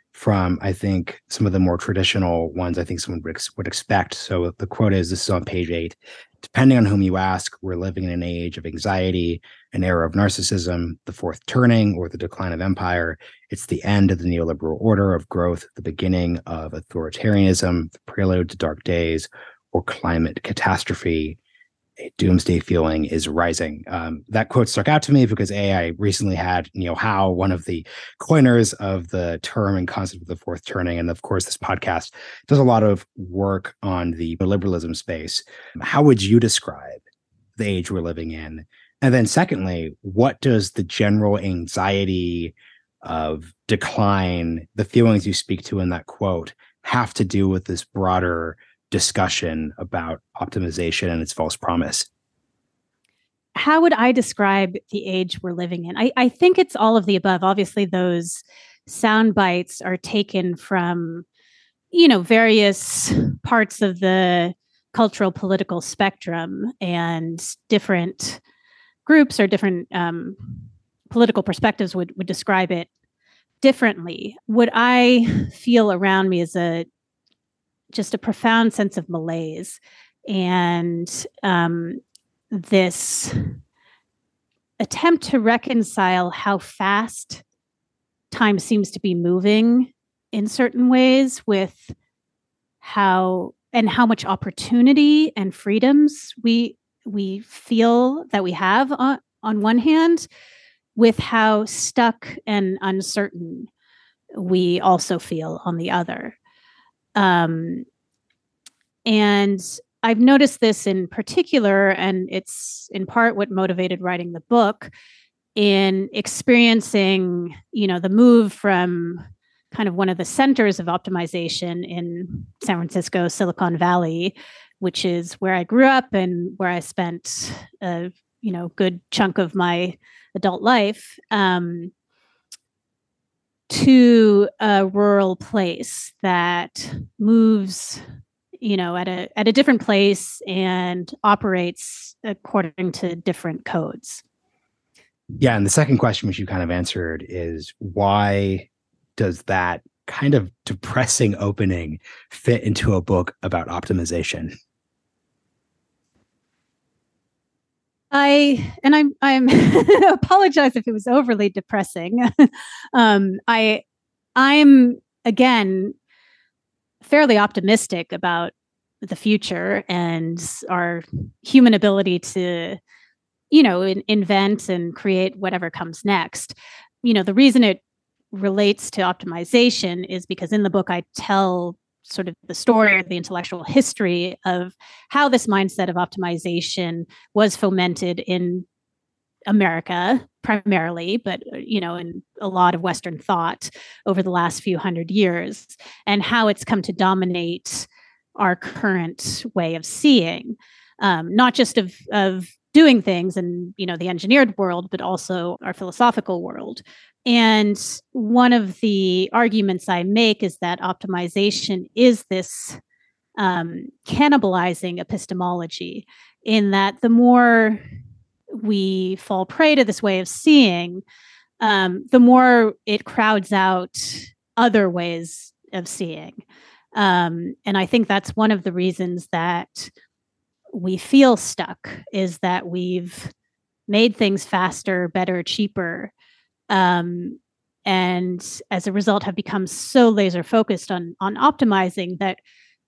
from, I think, some of the more traditional ones I think someone would expect. So the quote is, this is on page 8, depending on whom you ask, we're living in an age of anxiety, an era of narcissism, the fourth turning or the decline of empire. It's the end of the neoliberal order of growth, the beginning of authoritarianism, the prelude to dark days, or climate catastrophe. A doomsday feeling is rising. That quote stuck out to me because I recently had Neil Howe, one of the coiners of the term and concept of the fourth turning. And of course, this podcast does a lot of work on the liberalism space. How would you describe the age we're living in? And then secondly, what does the general anxiety of decline, the feelings you speak to in that quote, have to do with this broader discussion about optimization and its false promise? How would I describe the age we're living in? I think it's all of the above. Obviously, those sound bites are taken from, various parts of the cultural political spectrum, and different groups or different political perspectives would describe it differently. What I feel around me is just a profound sense of malaise, and this attempt to reconcile how fast time seems to be moving in certain ways with how much opportunity and freedoms we feel that we have on one hand, with how stuck and uncertain we also feel on the other. And I've noticed this in particular, and it's in part what motivated writing the book, in experiencing, the move from kind of one of the centers of optimization in San Francisco, Silicon Valley, which is where I grew up and where I spent a, good chunk of my adult life, to a rural place that moves, at a different place and operates according to different codes. Yeah. And the second question, which you kind of answered, is why does that kind of depressing opening fit into a book about optimization? I'm apologize if it was overly depressing. I'm again fairly optimistic about the future and our human ability to, invent and create whatever comes next. The reason it relates to optimization is because in the book I tell sort of the story or the intellectual history of how this mindset of optimization was fomented in America primarily, but in a lot of Western thought over the last few hundred years, and how it's come to dominate our current way of seeing, not just of doing things and the engineered world, but also our philosophical world. And one of the arguments I make is that optimization is this cannibalizing epistemology, in that the more we fall prey to this way of seeing, the more it crowds out other ways of seeing. And I think that's one of the reasons that we feel stuck, is that we've made things faster, better, cheaper. And as a result have become so laser focused on optimizing that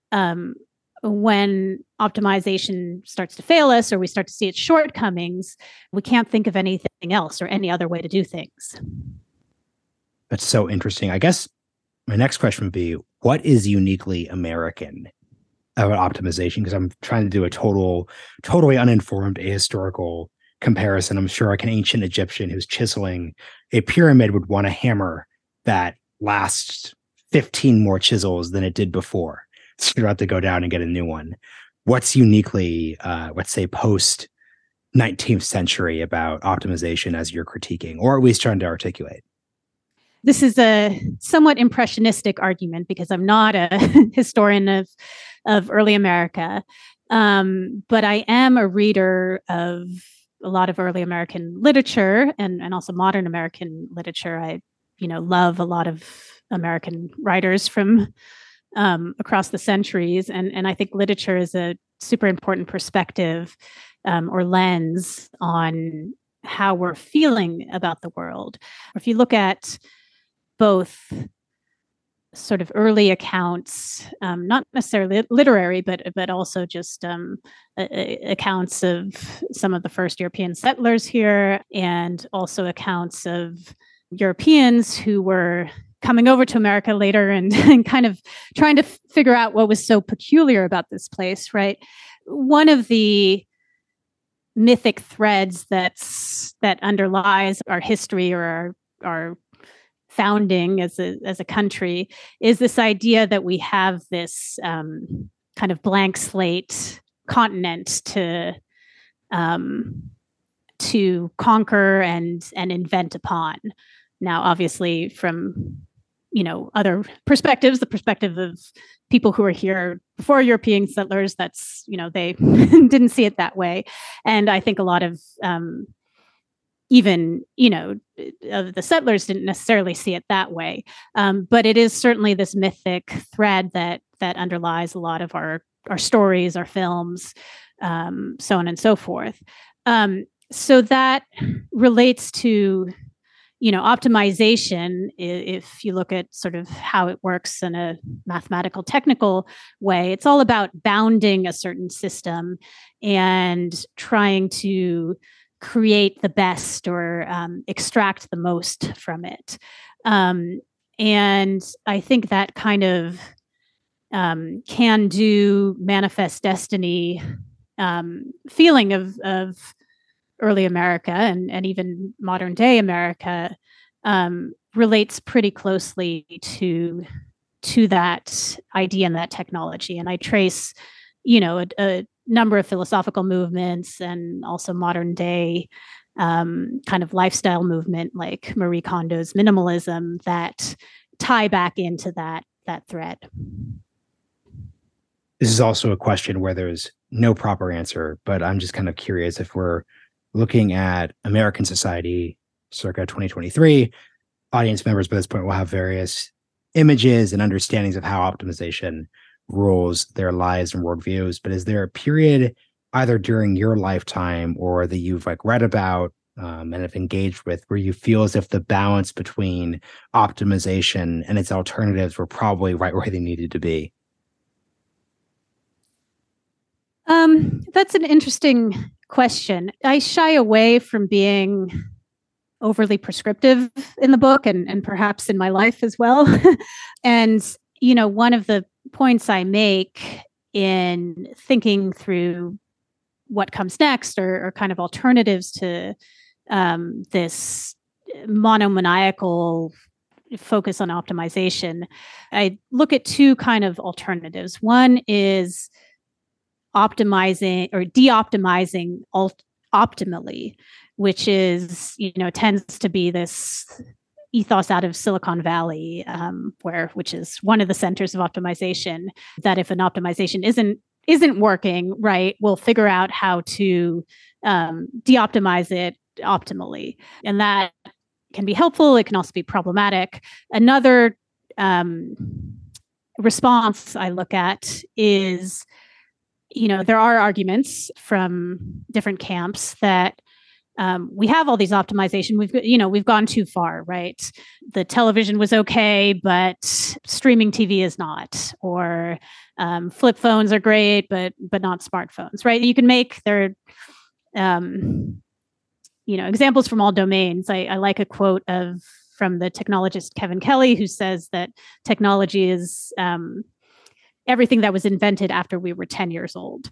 when optimization starts to fail us, or we start to see its shortcomings, we can't think of anything else or any other way to do things. That's so interesting. I guess my next question would be, what is uniquely American about optimization? Because I'm trying to do a totally uninformed ahistorical comparison. I'm sure like an ancient Egyptian who's chiseling a pyramid would want a hammer that lasts 15 more chisels than it did before. So you're about to go down and get a new one. What's uniquely, let's say, post 19th century about optimization as you're critiquing, or at least trying to articulate? This is a somewhat impressionistic argument because I'm not a historian of early America, but I am a reader of a lot of early American literature and also modern American literature. I love a lot of American writers from across the centuries. And I think literature is a super important perspective or lens on how we're feeling about the world. If you look at both sort of early accounts, not necessarily literary, but also just accounts of some of the first European settlers here, and also accounts of Europeans who were coming over to America later and kind of trying to figure out what was so peculiar about this place, right? One of the mythic threads that underlies our history or our founding as a country is this idea that we have this kind of blank slate continent to conquer and invent upon. Now, obviously, from other perspectives, the perspective of people who were here before European settlers, that's they didn't see it that way, and I think a lot of even the settlers didn't necessarily see it that way. But it is certainly this mythic thread that underlies a lot of our stories, our films, so on and so forth. So that relates to optimization. If you look at sort of how it works in a mathematical, technical way, it's all about bounding a certain system and trying to create the best or extract the most from it. And I think that kind of can do manifest destiny feeling of early America and even modern day America relates pretty closely to that idea and that technology. And I trace, a number of philosophical movements and also modern day kind of lifestyle movement like Marie Kondo's minimalism that tie back into that thread. This is also a question where there's no proper answer, but I'm just kind of curious if we're looking at American society circa 2023, audience members by this point will have various images and understandings of how optimization rules their lives and worldviews. But is there a period either during your lifetime or that you've read about and have engaged with where you feel as if the balance between optimization and its alternatives were probably right where they needed to be? That's an interesting question. I shy away from being overly prescriptive in the book and perhaps in my life as well. And, one of the points I make in thinking through what comes next or kind of alternatives to this monomaniacal focus on optimization, I look at two kind of alternatives. One is optimizing or de-optimizing optimally, which is, tends to be this ethos out of Silicon Valley, which is one of the centers of optimization, that if an optimization isn't working right, we'll figure out how to de-optimize it optimally. And that can be helpful. It can also be problematic. Another response I look at is, there are arguments from different camps that we have all these optimization. We've gone too far, right? The television was okay, but streaming TV is not. Or flip phones are great, but not smartphones, right? You can make their examples from all domains. I like a quote from the technologist Kevin Kelly, who says that technology is everything that was invented after we were 10 years old.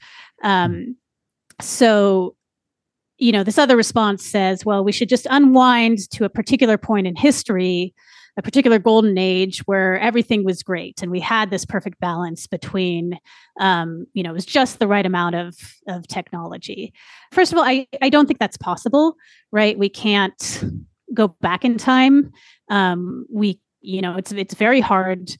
So, this other response says, well, we should just unwind to a particular point in history, a particular golden age where everything was great. And we had this perfect balance between, it was just the right amount of technology. First of all, I don't think that's possible, right? We can't go back in time. It's very hard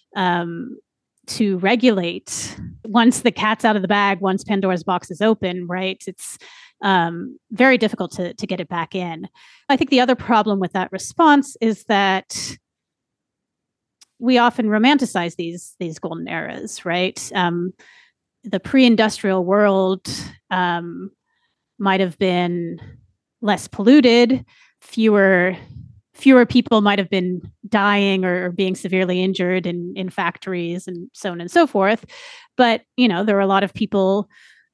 to regulate once the cat's out of the bag, once Pandora's box is open, right? very difficult to get it back in. I think the other problem with that response is that we often romanticize these golden eras, right? The pre-industrial world might have been less polluted, fewer people might have been dying or being severely injured in factories and so on and so forth. But, there were a lot of people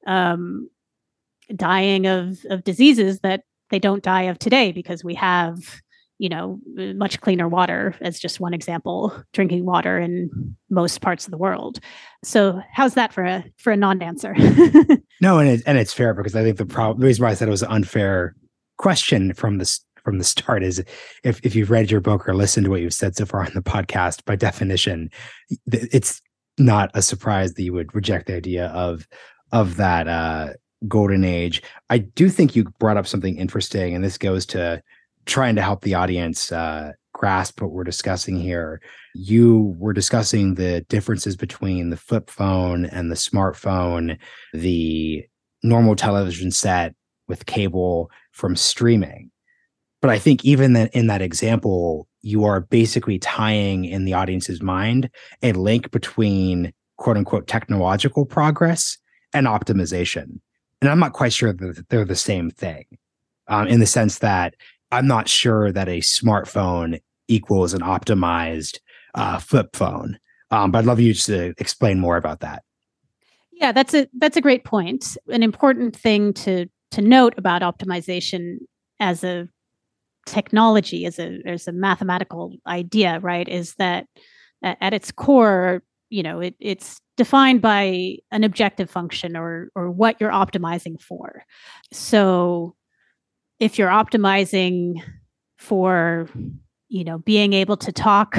dying of diseases that they don't die of today because we have, much cleaner water, as just one example, drinking water in most parts of the world. So how's that for a non-answer? No, and it's fair, because I think the reason why I said it was an unfair question from the start is if you've read your book or listened to what you've said so far on the podcast, by definition, it's not a surprise that you would reject the idea of that golden age. I do think you brought up something interesting, and this goes to trying to help the audience grasp what we're discussing here. You were discussing the differences between the flip phone and the smartphone, the normal television set with cable from streaming. But I think even in that example, you are basically tying in the audience's mind a link between quote unquote technological progress and optimization. And I'm not quite sure that they're the same thing, in the sense that I'm not sure that a smartphone equals an optimized flip phone. But I'd love you to explain more about that. Yeah, that's a great point. An important thing to note about optimization as a technology, as a mathematical idea, right, is that at its core, it's defined by an objective function or what you're optimizing for. So if you're optimizing for, being able to talk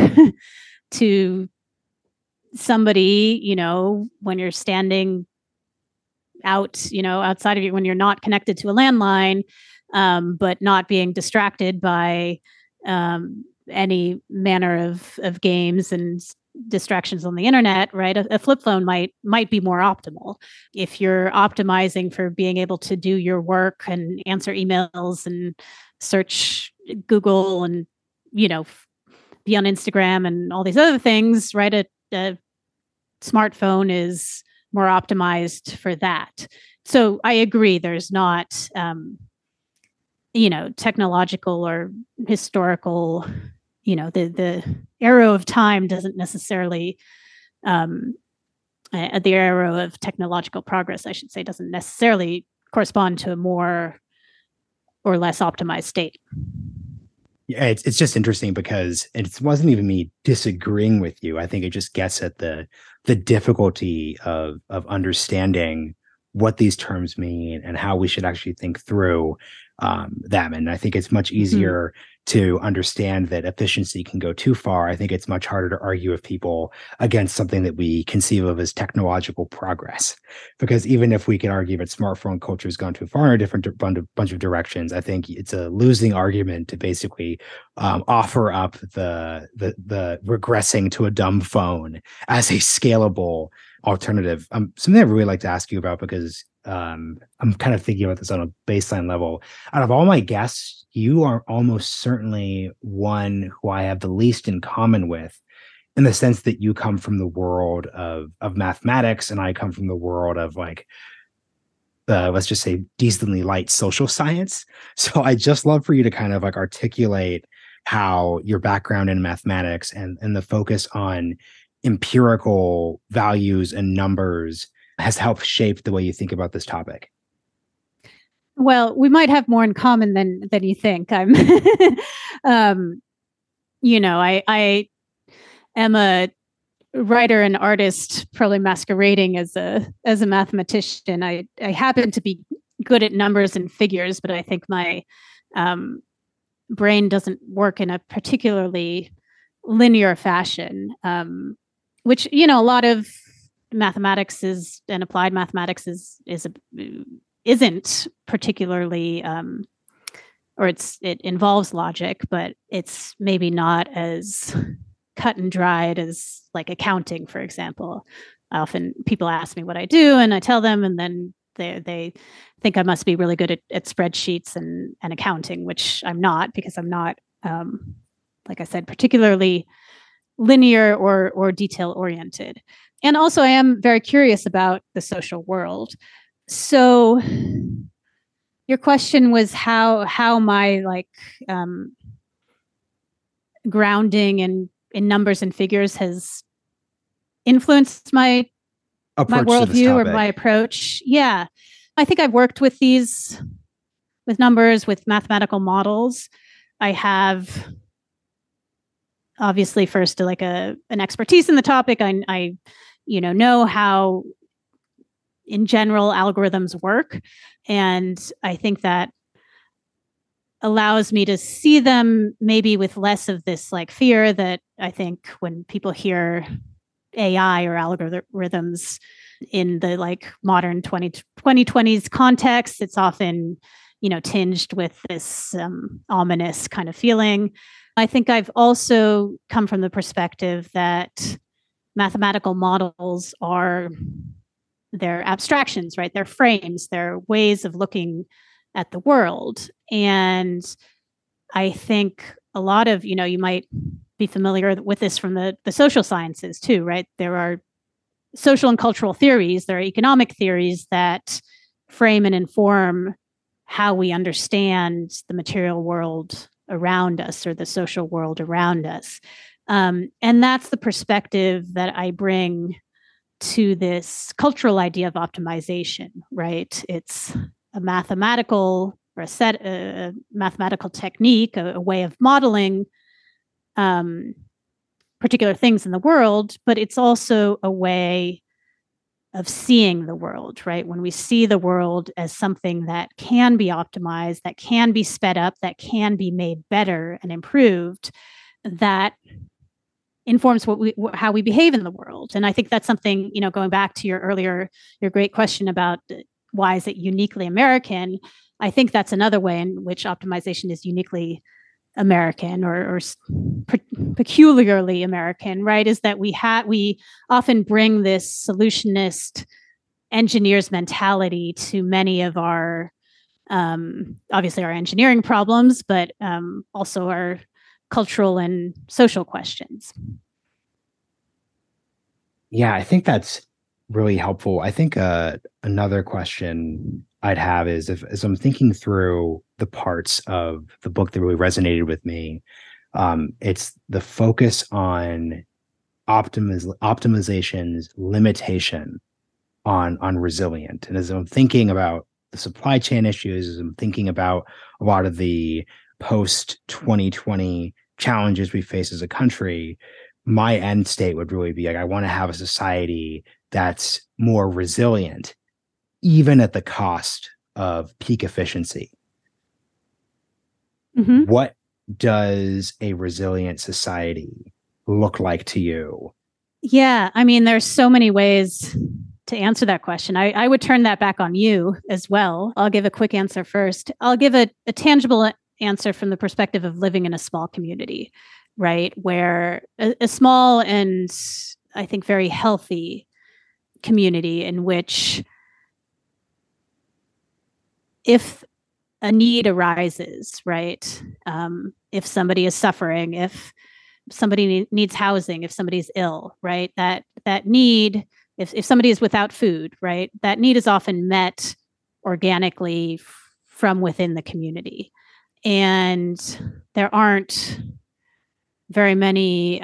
to somebody, when you're standing out, outside of you, when you're not connected to a landline, but not being distracted by any manner of games and distractions on the internet, right? A flip phone might be more optimal. If you're optimizing for being able to do your work and answer emails and search Google and, be on Instagram and all these other things, right? A smartphone is more optimized for that. So I agree, there's not, technological or historical, the arrow of time doesn't necessarily, the arrow of technological progress, I should say, doesn't necessarily correspond to a more or less optimized state. Yeah, it's just interesting because it wasn't even me disagreeing with you. I think it just gets at the difficulty of understanding what these terms mean and how we should actually think through them. And I think it's much easier to understand that efficiency can go too far. I think it's much harder to argue with people against something that we conceive of as technological progress. Because even if we can argue that smartphone culture has gone too far in a different bunch of directions, I think it's a losing argument to basically offer up the regressing to a dumb phone as a scalable alternative. Something I'd really like to ask you about, because I'm kind of thinking about this on a baseline level. Out of all my guests, you are almost certainly one who I have the least in common with, in the sense that you come from the world of mathematics, and I come from the world of let's just say decently light social science. So I just love for you to kind of articulate how your background in mathematics and the focus on empirical values and numbers has helped shape the way you think about this topic. Well, we might have more in common than you think. I'm, I am a writer and artist, probably masquerading as a mathematician. I happen to be good at numbers and figures, but I think my brain doesn't work in a particularly linear fashion, which, a lot of mathematics and applied mathematics isn't particularly, or it involves logic, but it's maybe not as cut and dried as like accounting, for example. Often people ask me what I do and I tell them, and then They think I must be really good at spreadsheets and accounting, which I'm not, because I'm not, like I said, particularly linear or detail oriented. And also, I am very curious about the social world. So, your question was how my grounding in numbers and figures has influenced my worldview or my approach. Yeah, I think I've worked with numbers, with mathematical models. I have obviously first an expertise in the topic. I know how in general algorithms work, and I think that allows me to see them maybe with less of this fear that I think when people hear AI or algorithms in the modern 2020s context, it's often tinged with this ominous kind of feeling. I think I've also come from the perspective that mathematical models they're abstractions, right? They're frames, they're ways of looking at the world. And I think a lot of, you might be familiar with this from the social sciences too, right? There are social and cultural theories, there are economic theories that frame and inform how we understand the material world around us or the social world around us. And that's the perspective that I bring to this cultural idea of optimization, right? It's a mathematical or a mathematical technique, a way of modeling particular things in the world, but it's also a way of seeing the world, right? When we see the world as something that can be optimized, that can be sped up, that can be made better and improved, that informs how we behave in the world. And I think that's something, going back to your great question about why is it uniquely American? I think that's another way in which optimization is uniquely American or peculiarly American, right? Is that we often bring this solutionist engineer's mentality to many of our, obviously our engineering problems, but also our cultural and social questions. Yeah, I think that's really helpful. I think another question I'd have is as I'm thinking through the parts of the book that really resonated with me, it's the focus on optimization's limitation on resilient. And as I'm thinking about the supply chain issues, as I'm thinking about a lot of the post-2020 challenges we face as a country, my end state would really be I want to have a society that's more resilient, even at the cost of peak efficiency. Mm-hmm. What does a resilient society look like to you? Yeah, there's so many ways to answer that question. I would turn that back on you as well. I'll give a quick answer first. I'll give a tangible answer from the perspective of living in a small community, right? Where a small and I think very healthy community in which if a need arises, right? If somebody is suffering, if somebody needs housing, if somebody's ill, right? That need, if somebody is without food, right? That need is often met organically from within the community. And there aren't very many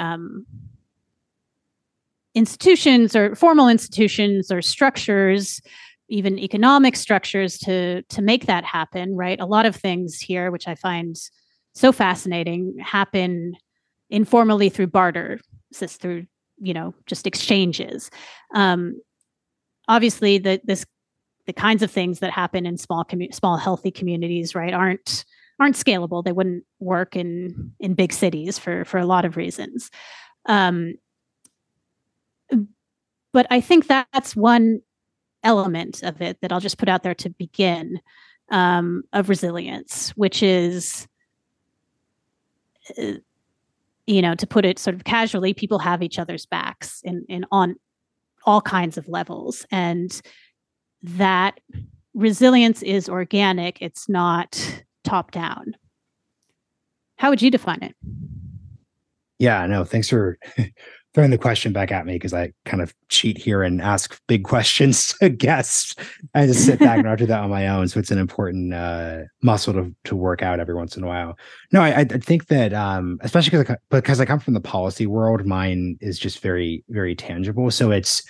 institutions or formal institutions or structures, even economic structures to make that happen, right? A lot of things here, which I find so fascinating, happen informally through barter, through just exchanges. Obviously, the kinds of things that happen in small healthy communities, right, aren't scalable. They wouldn't work in big cities for a lot of reasons. But I think that's one element of it that I'll just put out there to begin, of resilience, which is, to put it sort of casually, people have each other's backs in on all kinds of levels. And that resilience is organic, it's not top down. How would you define it? Yeah, no, thanks for throwing the question back at me, because I kind of cheat here and ask big questions to guests. I just sit back and I'll do that on my own. So it's an important muscle to work out every once in a while. No, I think that especially because I come from the policy world, mine is just very, very tangible. So it's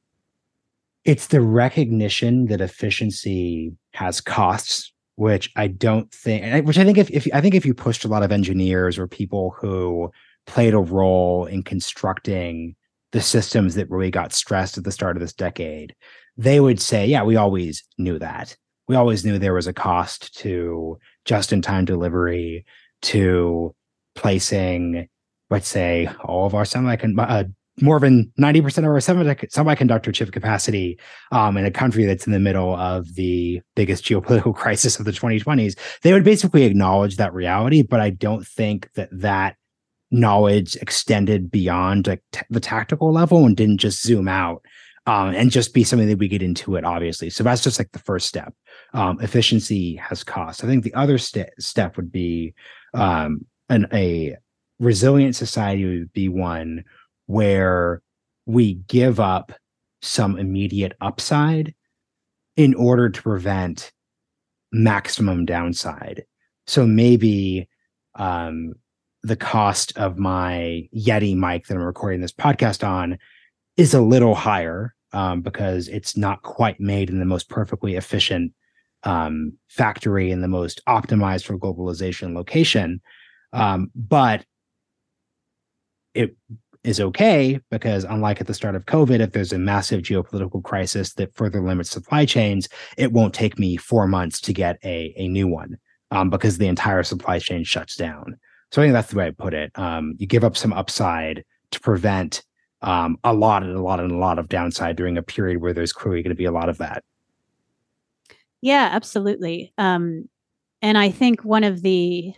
the recognition that efficiency has costs, which I don't think, which I think if you pushed a lot of engineers or people who played a role in constructing the systems that really got stressed at the start of this decade, they would say, yeah, we always knew that. We always knew there was a cost to just-in-time delivery, to placing, let's say, all of our more than 90% of our semiconductor chip capacity in a country that's in the middle of the biggest geopolitical crisis of the 2020s. They would basically acknowledge that reality, but I don't think that knowledge extended beyond like the tactical level and didn't just zoom out and just be something that we get into it, obviously. So that's just like the first step. Efficiency has cost. I think the other step would be a resilient society would be one where we give up some immediate upside in order to prevent maximum downside. So maybe the cost of my Yeti mic that I'm recording this podcast on is a little higher because it's not quite made in the most perfectly efficient factory in the most optimized for globalization location. But it is okay because, unlike at the start of COVID, if there's a massive geopolitical crisis that further limits supply chains, it won't take me 4 months to get a new one because the entire supply chain shuts down. So I think that's the way I put it. You give up some upside to prevent a lot of downside during a period where there's clearly going to be a lot of that. Yeah, absolutely. And I think one of the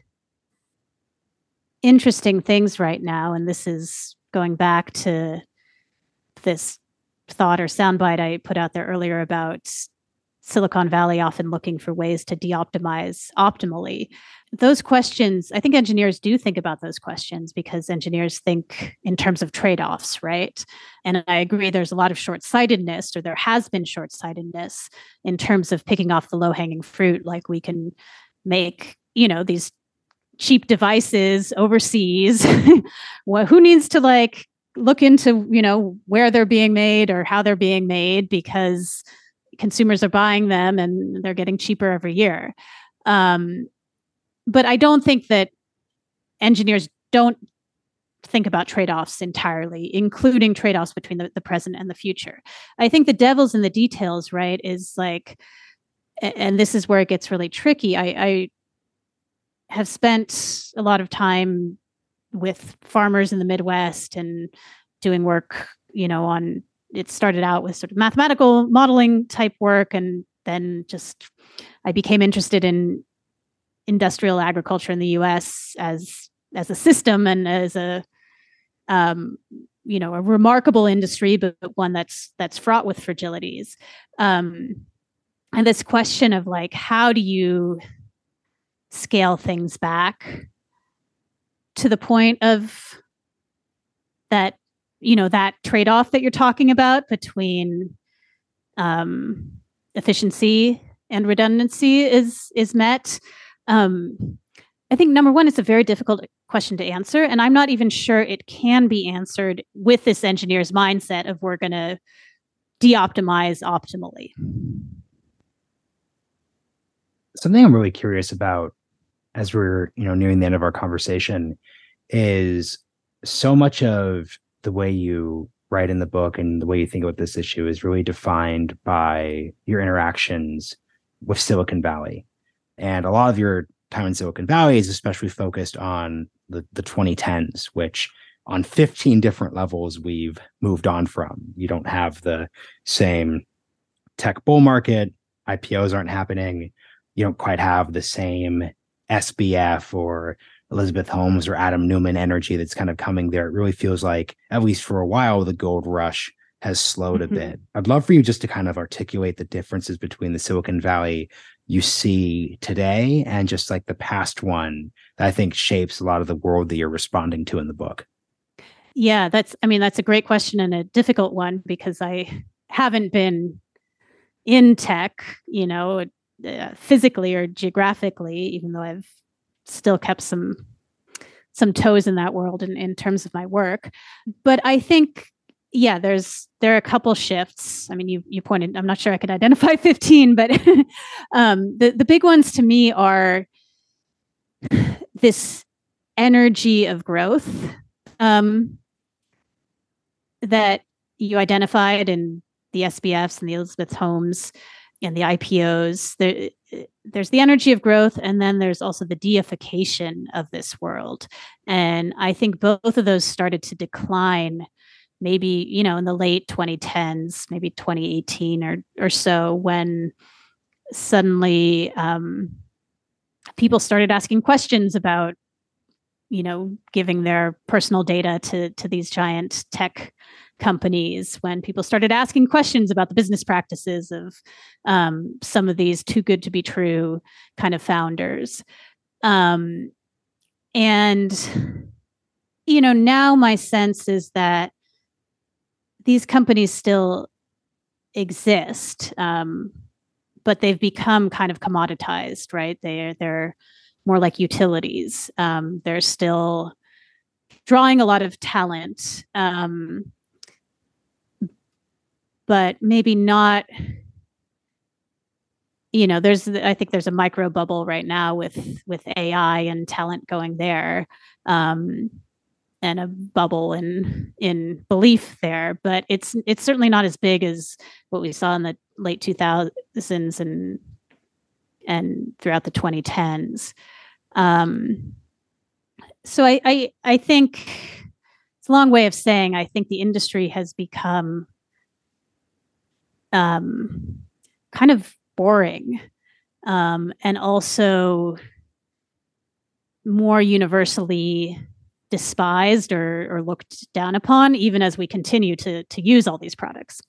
interesting things right now, and this is going back to this thought or soundbite I put out there earlier about Silicon Valley often looking for ways to de-optimize optimally. Those questions, I think engineers do think about those questions because engineers think in terms of trade-offs, right? And I agree there's a lot of short-sightedness, or there has been short-sightedness in terms of picking off the low-hanging fruit. Like we can make, these cheap devices overseas. Well, who needs to look into, where they're being made or how they're being made, because consumers are buying them and they're getting cheaper every year. But I don't think that engineers don't think about trade-offs entirely, including trade-offs between the present and the future. I think the devil's in the details, right, is and this is where it gets really tricky. I have spent a lot of time with farmers in the Midwest and doing work, on, it started out with sort of mathematical modeling type work. And then I became interested in industrial agriculture in the US as a system and as a remarkable industry, but one that's fraught with fragilities. And this question of how do you scale things back to the point of that, that trade-off that you're talking about between efficiency and redundancy is met. I think number one, it's a very difficult question to answer, and I'm not even sure it can be answered with this engineer's mindset of we're going to de-optimize optimally. Something I'm really curious about as we're nearing the end of our conversation is so much of the way you write in the book and the way you think about this issue is really defined by your interactions with Silicon Valley. And a lot of your time in Silicon Valley is especially focused on the 2010s, which on 15 different levels we've moved on from. You don't have the same tech bull market. IPOs aren't happening. You don't quite have the same SBF or Elizabeth Holmes or Adam Newman energy that's kind of coming there. It really feels like, at least for a while, the gold rush has slowed a Mhm. bit. I'd love for you just to kind of articulate the differences between the Silicon Valley you see today and just like the past one that I think shapes a lot of the world that you're responding to in the book. Yeah, that's a great question and a difficult one because I haven't been in tech, physically or geographically, even though I've still kept some toes in that world in terms of my work. But I think, yeah, there are a couple shifts. I mean, you pointed. I'm not sure I could identify 15, but the big ones to me are this energy of growth that you identified in the SBFs and the Elizabeth Holmes and the IPOs. There's the energy of growth, and then there's also the deification of this world. And I think both of those started to decline maybe, in the late 2010s, maybe 2018 or so, when suddenly people started asking questions about, giving their personal data to these giant tech companies, when people started asking questions about the business practices of some of these too good to be true kind of founders. And, now my sense is that these companies still exist, but they've become kind of commoditized, right? They're more like utilities. They're still drawing a lot of talent, but maybe not. I think there's a micro bubble right now with AI and talent going there, and a bubble in belief there. But it's certainly not as big as what we saw in the late 2000s and throughout the 2010s. So I think it's a long way of saying I think the industry has become kind of boring, and also more universally despised or looked down upon, even as we continue to use all these products.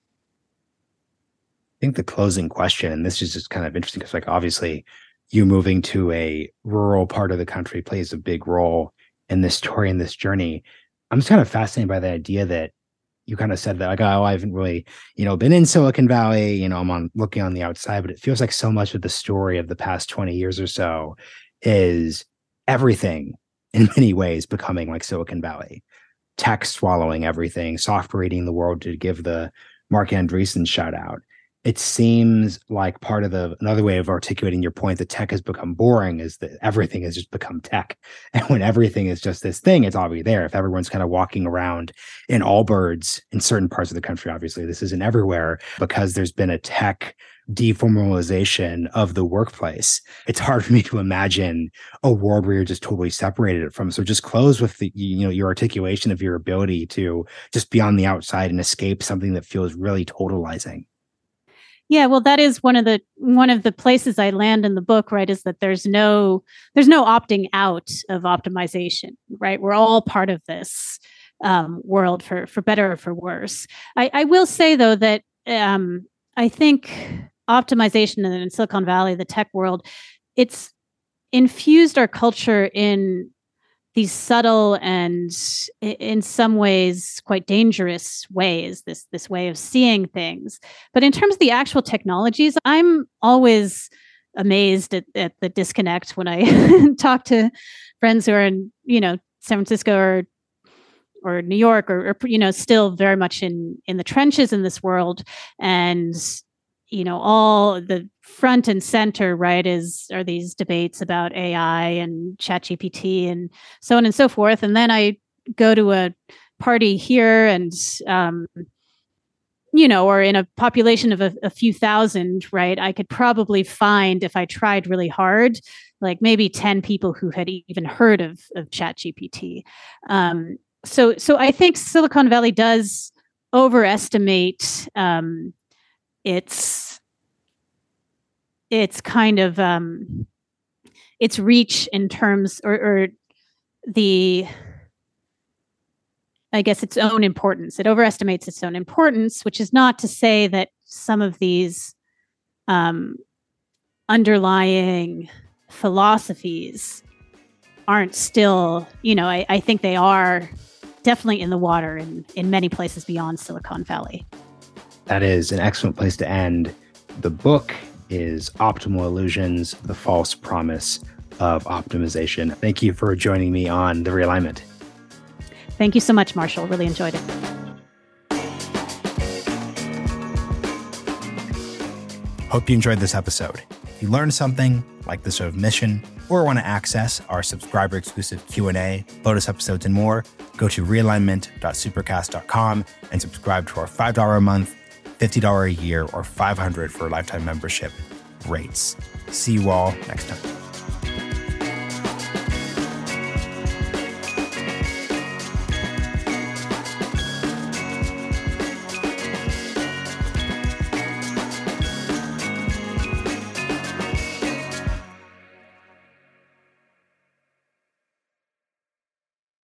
I think the closing question, and this is just kind of interesting because, like, obviously, you moving to a rural part of the country plays a big role in this story and this journey. I'm just kind of fascinated by the idea that you kind of said that, like, oh, I haven't really, been in Silicon Valley. I'm looking on the outside, but it feels like so much of the story of the past 20 years or so is everything in many ways becoming like Silicon Valley. Tech swallowing everything, software eating the world, to give the Mark Andreessen shout out. It seems like part of another way of articulating your point that tech has become boring is that everything has just become tech. And when everything is just this thing, it's already there. If everyone's kind of walking around in Allbirds in certain parts of the country, obviously this isn't everywhere, because there's been a tech deformalization of the workplace. It's hard for me to imagine a world where you're just totally separated it from. So just close with the, your articulation of your ability to just be on the outside and escape something that feels really totalizing. Yeah, well, that is one of the places I land in the book, right? Is that there's no opting out of optimization, right? We're all part of this world, for better or for worse. I will say though that I think optimization in Silicon Valley, the tech world, it's infused our culture in these subtle and in some ways quite dangerous ways, this way of seeing things. But in terms of the actual technologies, I'm always amazed at the disconnect when I talk to friends who are in, San Francisco or New York or still very much in the trenches in this world. And all the front and center, right, are these debates about AI and ChatGPT and so on and so forth. And then I go to a party here and, or in a population of a few thousand, right, I could probably find, if I tried really hard, like maybe 10 people who had even heard of ChatGPT. So I think Silicon Valley does overestimate its kind of its reach in terms or the I guess, its own importance. It overestimates its own importance, which is not to say that some of these underlying philosophies aren't still, I think they are definitely in the water in many places beyond Silicon Valley. That is an excellent place to end. The book is Optimal Illusions, The False Promise of Optimization. Thank you for joining me on The Realignment. Thank you so much, Marshall. Really enjoyed it. Hope you enjoyed this episode. If you learned something, like the show of Mission, or want to access our subscriber-exclusive Q&A, bonus episodes, and more, go to realignment.supercast.com and subscribe to our $5 a month, $50 a year, or $500 for a lifetime membership rates. See you all next time.